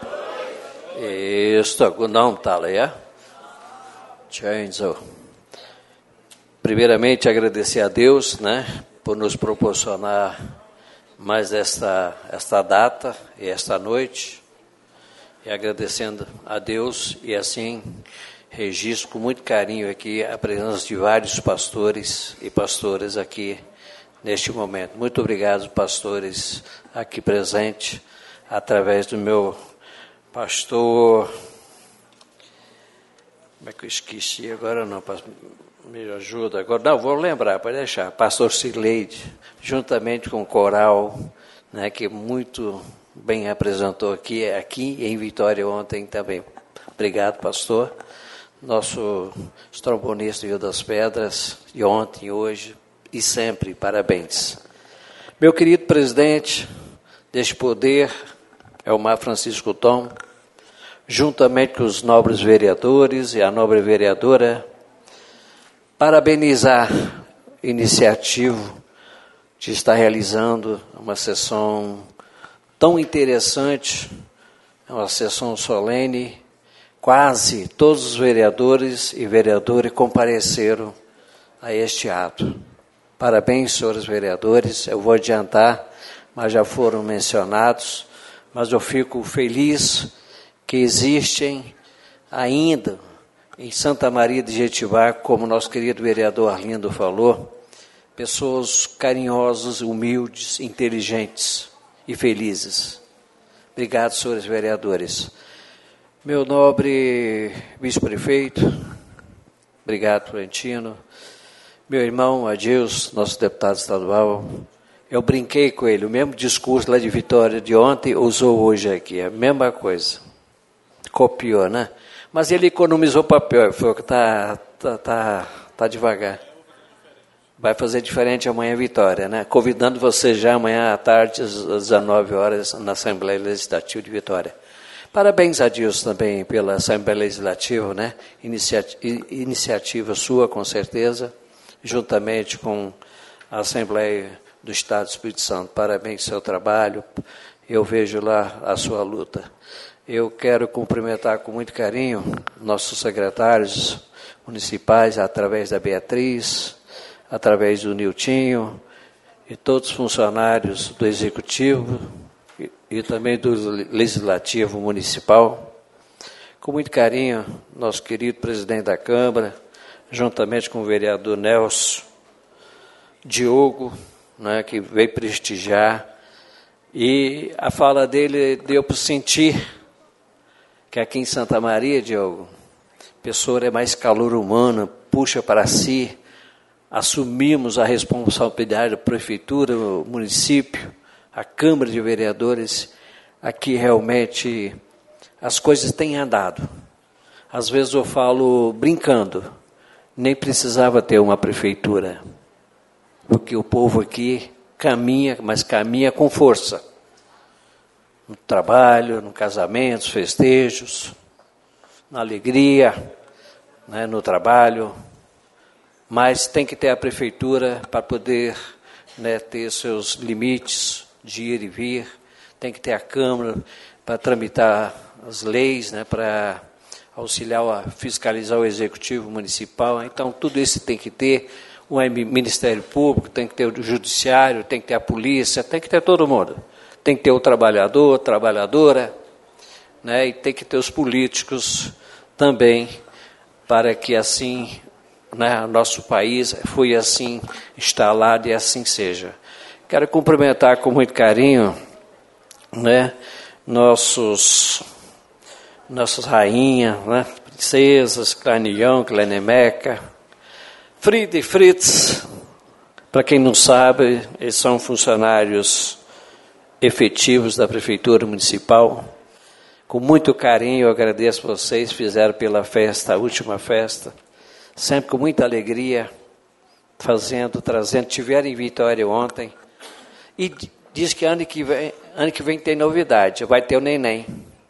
Estou com não tá lá. Primeiramente, agradecer a Deus, né, por nos proporcionar mais esta esta data e esta noite. E agradecendo a Deus e assim registro com muito carinho aqui a presença de vários pastores e pastoras aqui neste momento. Muito obrigado, pastores aqui presentes, através do meu pastor... Como é que eu esqueci agora? Não, me ajuda agora. Não, vou lembrar, pode deixar. Pastor Cirleide, juntamente com o coral, né, que muito bem apresentou aqui, aqui em Vitória ontem também. Obrigado, pastor. Nosso trombonista Rio das Pedras, de ontem, hoje e sempre, parabéns. Meu querido presidente deste poder, Elmar Francisco Tom, juntamente com os nobres vereadores e a nobre vereadora, parabenizar a iniciativa de estar realizando uma sessão tão interessante, uma sessão solene. Quase todos os vereadores e vereadoras compareceram a este ato. Parabéns, senhores vereadores, eu vou adiantar, mas já foram mencionados, mas eu fico feliz que existem ainda em Santa Maria de Jetibá, como nosso querido vereador Arlindo falou, pessoas carinhosas, humildes, inteligentes e felizes. Obrigado, senhores vereadores. Meu nobre vice-prefeito, obrigado, Florentino. Meu irmão Adilson, nosso deputado estadual, eu brinquei com ele, o mesmo discurso lá de Vitória de ontem, usou hoje aqui, a mesma coisa. Copiou, né? Mas ele economizou papel, ele falou que está tá, tá, tá devagar. Vai fazer diferente amanhã, Vitória, né? Convidando você já amanhã à tarde, às dezenove horas, na Assembleia Legislativa de Vitória. Parabéns a Deus também pela Assembleia Legislativa, né? Iniciativa, iniciativa sua, com certeza, juntamente com a Assembleia do Estado do Espírito Santo. Parabéns pelo seu trabalho, eu vejo lá a sua luta. Eu quero cumprimentar com muito carinho nossos secretários municipais, através da Beatriz, através do Niltinho, e todos os funcionários do Executivo, e também do Legislativo Municipal. Com muito carinho, nosso querido presidente da Câmara, juntamente com o vereador Nelson, Diogo, né, que veio prestigiar, e a fala dele deu para sentir que aqui em Santa Maria, Diogo, a pessoa é mais calor humano, puxa para si, assumimos a responsabilidade da prefeitura, o município, a Câmara de Vereadores, aqui realmente as coisas têm andado. Às vezes eu falo brincando, nem precisava ter uma prefeitura, porque o povo aqui caminha, mas caminha com força. No trabalho, no casamento, festejos, na alegria, né, no trabalho, mas tem que ter a prefeitura para poder, né, ter seus limites de ir e vir, tem que ter a Câmara para tramitar as leis, né, para auxiliar a fiscalizar o Executivo Municipal. Então, tudo isso tem que ter, o Ministério Público, tem que ter o Judiciário, tem que ter a Polícia, tem que ter todo mundo. Tem que ter o trabalhador, trabalhadora, né, e tem que ter os políticos também, para que assim, né, nosso país foi assim instalado e assim seja. Quero cumprimentar com muito carinho, né, nossos, nossas rainhas, né, princesas, Clanião, Clanemeca, Frida e Fritz. Para quem não sabe, eles são funcionários efetivos da Prefeitura Municipal. Com muito carinho, eu agradeço a vocês, fizeram pela festa, a última festa, sempre com muita alegria, fazendo, trazendo, tiveram em Vitória ontem, e diz que ano que vem, ano que vem tem novidade, vai ter o neném.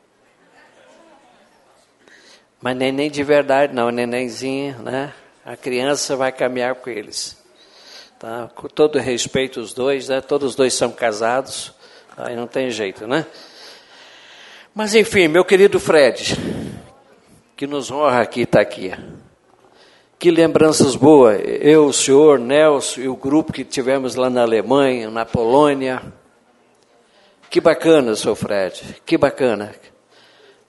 Mas neném de verdade não, nenenzinho, né? A criança vai caminhar com eles. Tá? Com todo respeito os dois, né? Todos os dois são casados, aí não tem jeito, né? Mas enfim, meu querido Fred, que nos honra aqui, está aqui. Que lembranças boas, eu, o senhor, Nelson e o grupo que tivemos lá na Alemanha, na Polônia. Que bacana, senhor Fred, que bacana.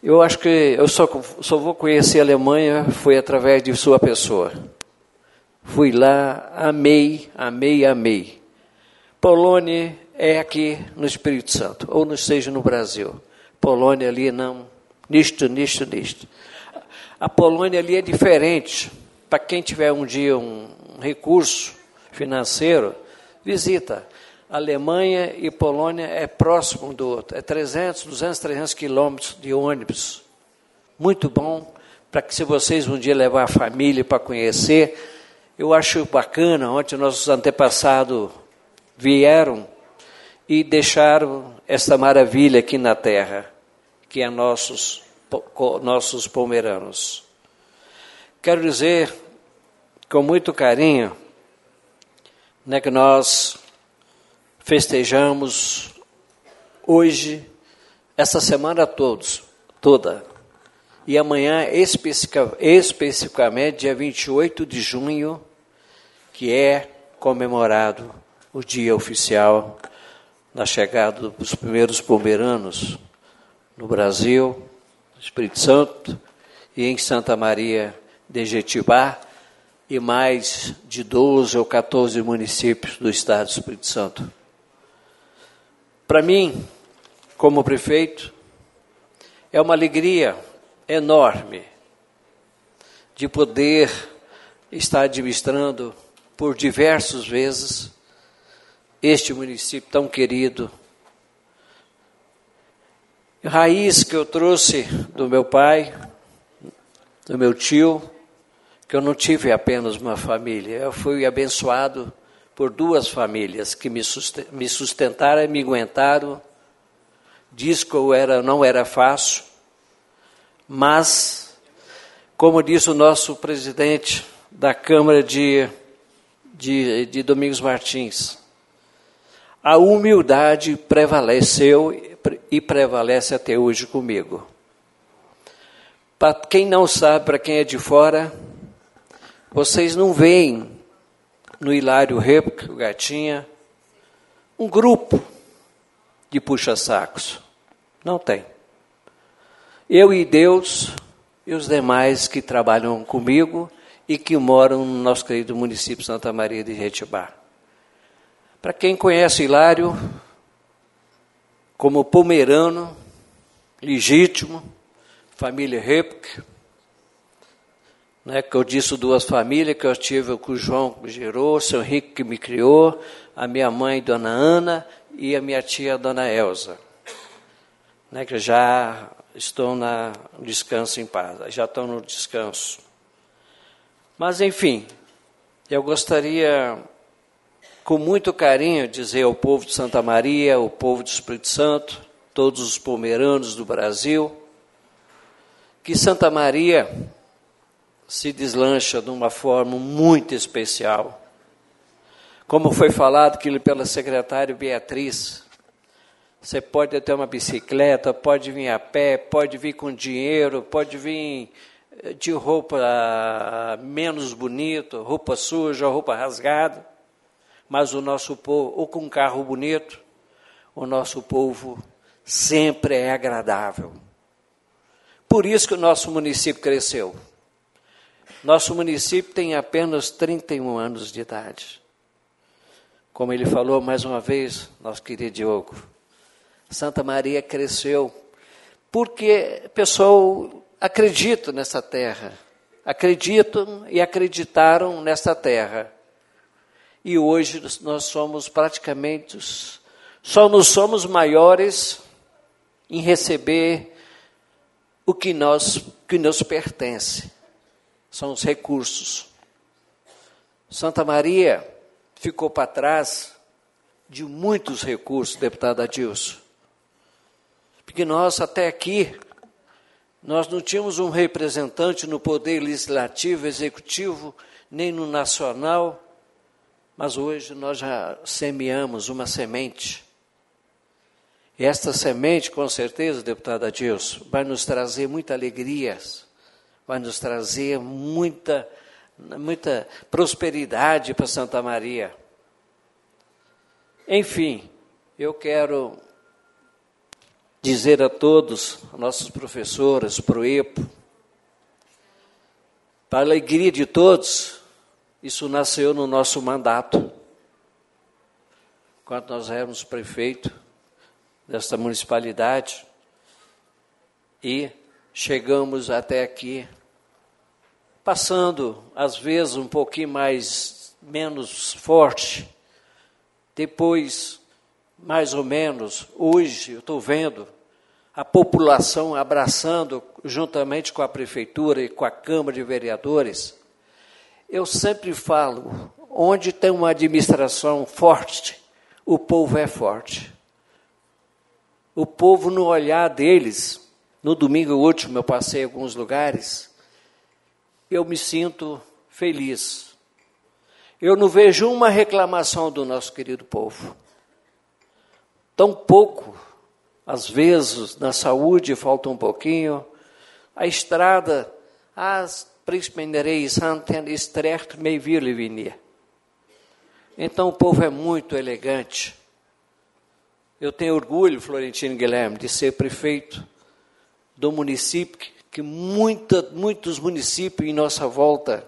Eu acho que eu só, só vou conhecer a Alemanha foi através de sua pessoa. Fui lá, amei, amei, amei. Polônia é aqui no Espírito Santo, ou não seja no Brasil. Polônia ali não, nisto, nisto, nisto. A Polônia ali é diferente. Para quem tiver um dia um recurso financeiro, visita. Alemanha e Polônia é próximo um do outro. É trezentos, duzentos, trezentos quilômetros de ônibus. Muito bom, para que se vocês um dia levar a família para conhecer. Eu acho bacana, ontem nossos antepassados vieram e deixaram esta maravilha aqui na terra, que é nossos, nossos pomeranos. Quero dizer, com muito carinho, né, que nós festejamos hoje, essa semana todos, toda, e amanhã especific, especificamente dia vinte e oito de junho, que é comemorado o dia oficial da chegada dos primeiros pomeranos no Brasil, no Espírito Santo e em Santa Maria de Jetibá, e mais de doze ou quatorze municípios do estado do Espírito Santo. Para mim, como prefeito, é uma alegria enorme de poder estar administrando por diversas vezes este município tão querido. Raiz que eu trouxe do meu pai, do meu tio, que eu não tive apenas uma família, eu fui abençoado por duas famílias que me sustentaram e me aguentaram. Diz que eu era, não era fácil, mas, como disse o nosso presidente da Câmara de, de, de Domingos Martins, a humildade prevaleceu e prevalece até hoje comigo. Para quem não sabe, para quem é de fora, vocês não veem no Hilário Rep, o Gatinha, um grupo de puxa-sacos. Não tem. Eu e Deus e os demais que trabalham comigo e que moram no nosso querido município de Santa Maria de Jetibá. Para quem conhece Hilário, como pomerano, legítimo, família Rep, né, que eu disse duas famílias, que eu tive com o João que me gerou, o seu Henrique que me criou, a minha mãe, Dona Ana, e a minha tia, Dona Elza, né, que já estão na descanso em paz, já estão no descanso. Mas, enfim, eu gostaria, com muito carinho, dizer ao povo de Santa Maria, ao povo do Espírito Santo, todos os pomeranos do Brasil, que Santa Maria se deslancha de uma forma muito especial. Como foi falado que pela secretária Beatriz, você pode ter uma bicicleta, pode vir a pé, pode vir com dinheiro, pode vir de roupa menos bonita, roupa suja, roupa rasgada, mas o nosso povo, ou com um carro bonito, o nosso povo sempre é agradável. Por isso que o nosso município cresceu. Nosso município tem apenas trinta e um anos de idade. Como ele falou mais uma vez, nosso querido Diogo, Santa Maria cresceu porque o pessoal acredita nessa terra, acreditam e acreditaram nessa terra. E hoje nós somos praticamente, só nos somos maiores em receber o que, nós, que nos pertence. São os recursos. Santa Maria ficou para trás de muitos recursos, deputado Adilson. Porque nós, até aqui, nós não tínhamos um representante no poder legislativo, executivo, nem no nacional, mas hoje nós já semeamos uma semente. E esta semente, com certeza, deputado Adilson, vai nos trazer muita alegria, vai nos trazer muita, muita prosperidade para Santa Maria. Enfim, eu quero dizer a todos, nossos professores, Proepo, para a alegria de todos, isso nasceu no nosso mandato, quando nós éramos prefeito desta municipalidade e chegamos até aqui, passando, às vezes, um pouquinho mais, menos forte, depois, mais ou menos, hoje, eu estou vendo a população abraçando, juntamente com a prefeitura e com a Câmara de Vereadores. Eu sempre falo, onde tem uma administração forte, o povo é forte. O povo, no olhar deles, no domingo último eu passei em alguns lugares, eu me sinto feliz. Eu não vejo uma reclamação do nosso querido povo. Tão pouco, às vezes, na saúde falta um pouquinho, a estrada, as prispendereis hanten estrecht mei ville vinir. Então o povo é muito elegante. Eu tenho orgulho, Florentino Guilherme, de ser prefeito do município, que muita, muitos municípios em nossa volta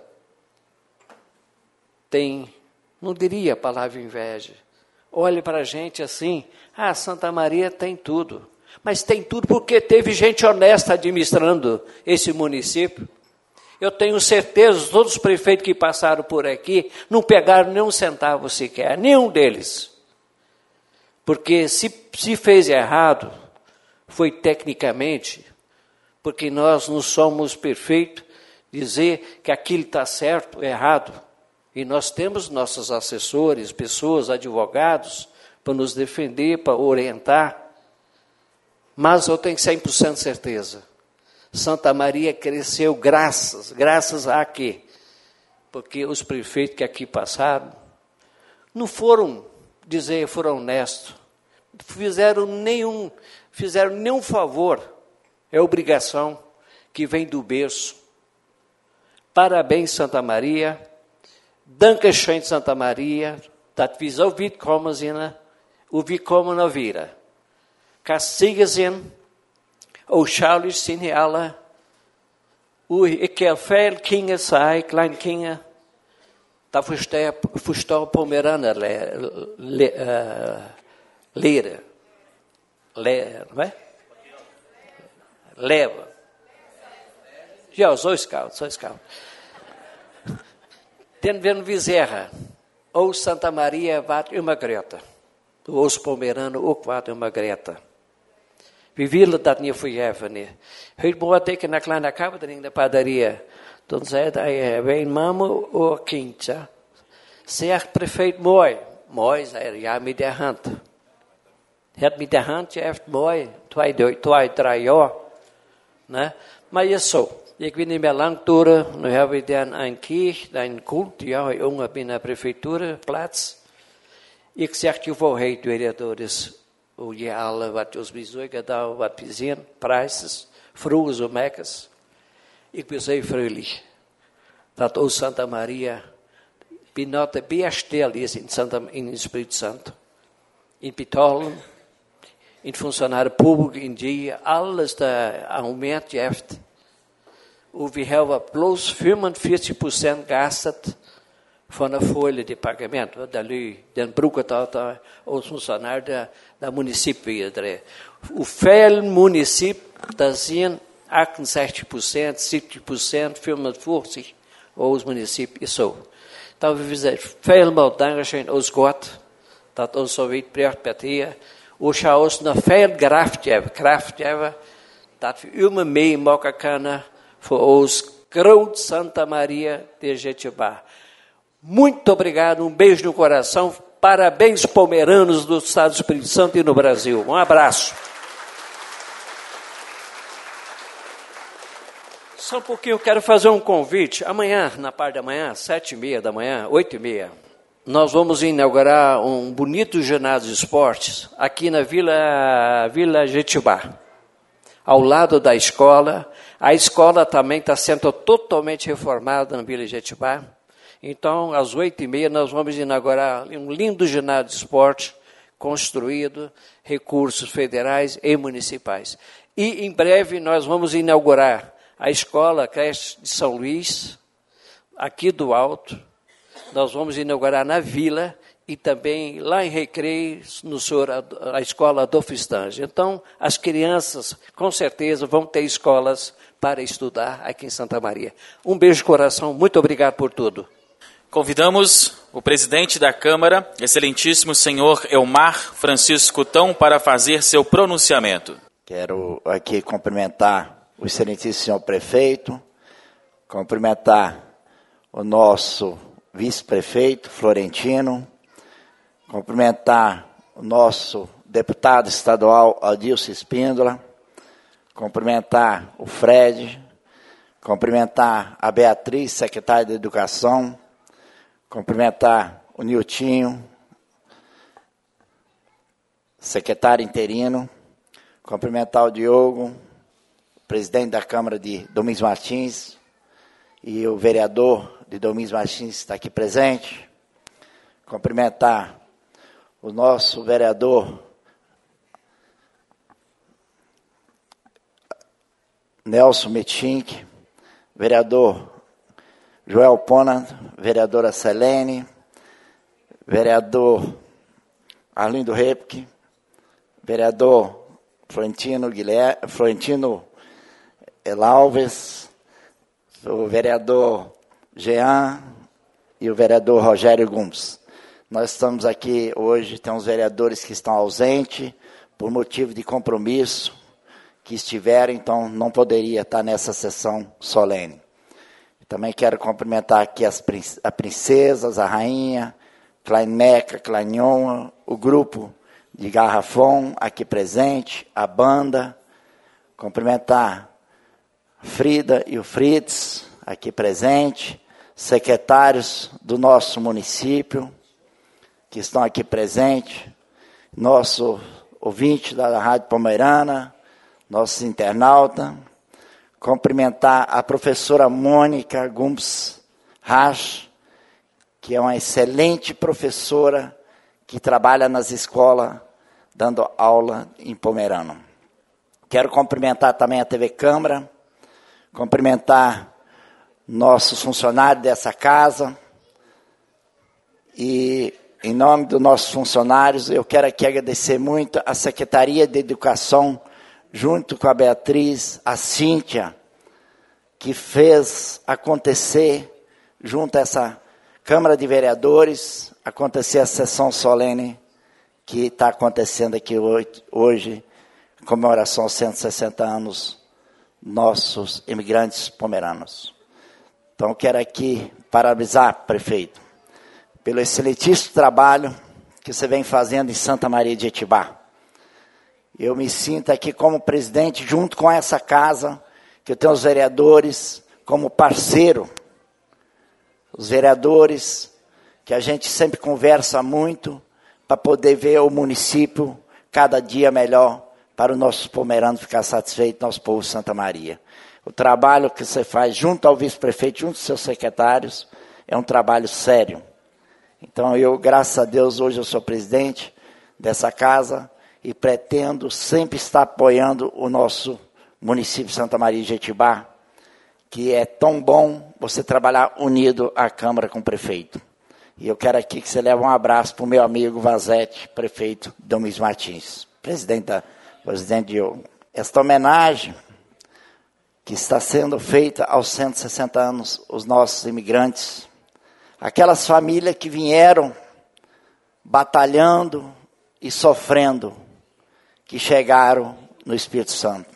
têm, não diria a palavra inveja. Olhe para a gente assim, ah, Santa Maria tem tudo. Mas tem tudo porque teve gente honesta administrando esse município. Eu tenho certeza, todos os prefeitos que passaram por aqui não pegaram nem um centavo sequer, nenhum deles. Porque se, se fez errado, foi tecnicamente, porque nós não somos perfeitos, dizer que aquilo está certo, errado. E nós temos nossos assessores, pessoas, advogados, para nos defender, para orientar. Mas eu tenho cem por cento certeza. Santa Maria cresceu graças, graças a quê? Porque os prefeitos que aqui passaram não foram dizer, foram honestos, fizeram nenhum, fizeram nenhum favor, é obrigação que vem do berço. Parabéns, Santa Maria, Dankeschön, Santa Maria, dat vi zo vidt kommer sind, og vi kommer nå videre. Kan sige sind, og sjævligt sind i alle, og ikke er fejl kinge sig, klein kinge, der forstår, forstår pomeraner lære. Lære, hvad? Leve. Ja, så scout, så scout. Den ven vi zeggen, o Santa Maria wat uma greta. Os pomeranos ook wat uma greta. We willen dat niet vergeven. Nee. Heute Morgen ik na kleine kamer in de padaria. Toen zei hij, wij mama o kindje. Zegt prefeito mooi. Mooi, zei hij, ja, met de hand. Het met de hand heeft mooi. Twee, twee, drie jaar. Nee? Maar je zo. Ik wil niet meer lang door. Nu hebben we dan een kerk, een cult. Ja, jongen binnen de prefectuur plaats. Ik zeg je voorheid, vereadores, hoe je alle wat ons bezoeken daar, wat we zien, prijzen, vroeger zo mekkers. Ik ben zeer vrolijk dat ons Santa Maria binnen de beste is in Santa in Espírito Santo, in betalen, in funcionário público, in die alles de aumento heeft. We hebben plus vijfenveertig procent gastet van de folha de pagamento. Dali, den bruker dat os funcionários da, da município. O fel município está sendo achtendertig procent, zeventig procent, vijfenveertig os municípios. Zo. Então, we zeggen, veel meer dankzij ons God, dat ons zo weet brecht met hier. We gaan ons nog veel kracht hebben, kracht hebben, dat we immer mee maken kunnen voor ons groot Santa Maria de Jetibá. Muito obrigado, um beijo no coração, parabéns pomeranos do Estado do Espírito Santo e no Brasil. Um abraço. Só um pouquinho, eu quero fazer um convite. Amanhã, na parte da manhã, sete e meia da manhã, oito e meia, nós vamos inaugurar um bonito ginásio de esportes aqui na Vila, Vila Jetibá, ao lado da escola. A escola também está sendo totalmente reformada na Vila Jetibá. Então, às oito e meia, nós vamos inaugurar um lindo ginásio de esporte construído, recursos federais e municipais. E em breve nós vamos inaugurar a escola creche de São Luís, aqui do Alto. Nós vamos inaugurar na Vila e também lá em Recreio, no Senhor, a, a escola Adolfo Stange. Então, as crianças, com certeza, vão ter escolas para estudar aqui em Santa Maria. Um beijo de coração, muito obrigado por tudo. Convidamos o presidente da Câmara, excelentíssimo senhor Elmar Francisco Tão, para fazer seu pronunciamento. Quero aqui cumprimentar o excelentíssimo senhor prefeito, cumprimentar o nosso vice-prefeito, Florentino, cumprimentar o nosso deputado estadual, Adilson Espíndola, cumprimentar o Fred, cumprimentar a Beatriz, secretária de Educação, cumprimentar o Niltinho, secretário interino, cumprimentar o Diogo, presidente da Câmara de Domingos Martins, e o vereador de Domingos Martins está aqui presente. Cumprimentar o nosso vereador Nelson Metchink, vereador Joel Pona, vereadora Selene, vereador Arlindo Repke, vereador Florentino Guilherme, Florentino Alves, o vereador Jean e o vereador Rogério Gomes. Nós estamos aqui hoje, tem uns vereadores que estão ausentes por motivo de compromisso que estiveram, então não poderia estar nessa sessão solene. Também quero cumprimentar aqui as as princesas, a rainha, Kleinmeca, Kleinion, o grupo de Garrafão aqui presente, a banda, cumprimentar Frida e o Fritz aqui presente, secretários do nosso município que estão aqui presentes, nosso ouvinte da Rádio Pomerana, nossos internautas, cumprimentar a professora Mônica Gomes Rach, que é uma excelente professora que trabalha nas escolas dando aula em Pomerano. Quero cumprimentar também a T V Câmara, cumprimentar nossos funcionários dessa casa e, em nome dos nossos funcionários, eu quero aqui agradecer muito a Secretaria de Educação, junto com a Beatriz, a Cíntia, que fez acontecer, junto a essa Câmara de Vereadores, acontecer a sessão solene que está acontecendo aqui hoje, hoje, comemoração aos cento e sessenta anos nossos imigrantes pomeranos. Então, quero aqui parabenizar, prefeito, pelo excelentíssimo trabalho que você vem fazendo em Santa Maria de Etibá. Eu me sinto aqui como presidente, junto com essa casa, que eu tenho os vereadores como parceiro. Os vereadores, que a gente sempre conversa muito, para poder ver o município cada dia melhor, para o nosso pomerano ficar satisfeito, nosso povo de Santa Maria. O trabalho que você faz junto ao vice-prefeito, junto aos seus secretários, é um trabalho sério. Então, eu, graças a Deus, hoje eu sou presidente dessa casa e pretendo sempre estar apoiando o nosso município de Santa Maria de Etibá, que é tão bom você trabalhar unido à Câmara com o prefeito. E eu quero aqui que você leve um abraço para o meu amigo Vazete, prefeito Domingos Martins, presidente da presidente Diogo. Esta homenagem que está sendo feita aos cento e sessenta anos, os nossos imigrantes, aquelas famílias que vieram batalhando e sofrendo, que chegaram no Espírito Santo.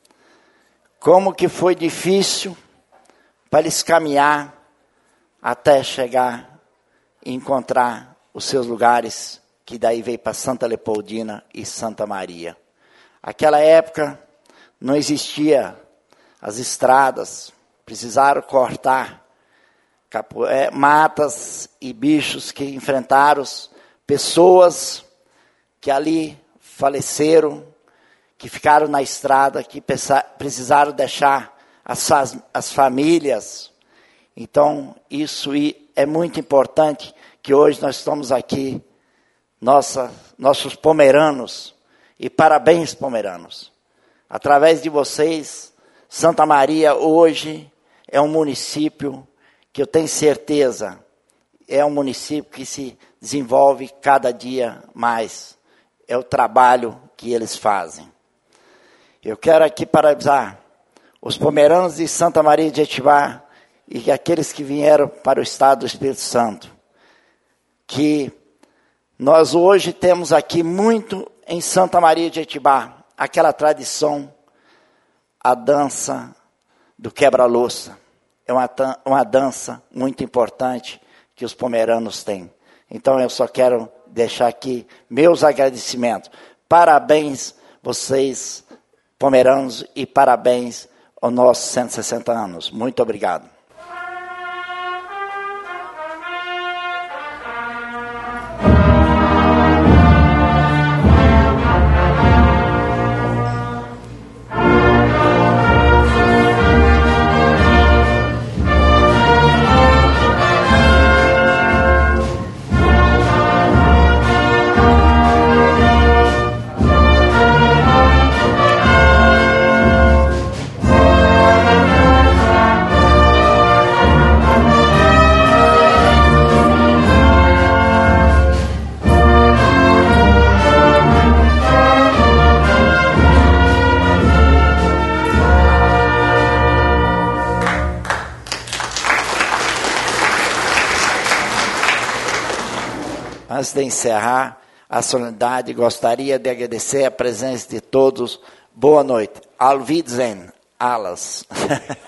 Como que foi difícil para eles caminhar até chegar e encontrar os seus lugares, que daí veio para Santa Leopoldina e Santa Maria. Aquela época não existia as estradas, precisaram cortar capo, é, matas e bichos que enfrentaram pessoas que ali faleceram, que ficaram na estrada, que precisaram deixar as, as famílias. Então, isso é muito importante, que hoje nós estamos aqui nossa, nossos pomeranos, e parabéns, pomeranos. Através de vocês, Santa Maria hoje é um município que eu tenho certeza, é um município que se desenvolve cada dia mais. É o trabalho que eles fazem. Eu quero aqui parabenizar os pomeranos de Santa Maria de Jetibá e aqueles que vieram para o estado do Espírito Santo, que nós hoje temos aqui muito em Santa Maria de Jetibá, aquela tradição, a dança do quebra-louça. É uma, uma dança muito importante que os pomeranos têm. Então eu só quero deixar aqui meus agradecimentos. Parabéns vocês, pomeranos, e parabéns aos nossos cento e sessenta anos. Muito obrigado. Antes de encerrar a solenidade, gostaria de agradecer a presença de todos. Boa noite. Auf Wiedersehen, alles.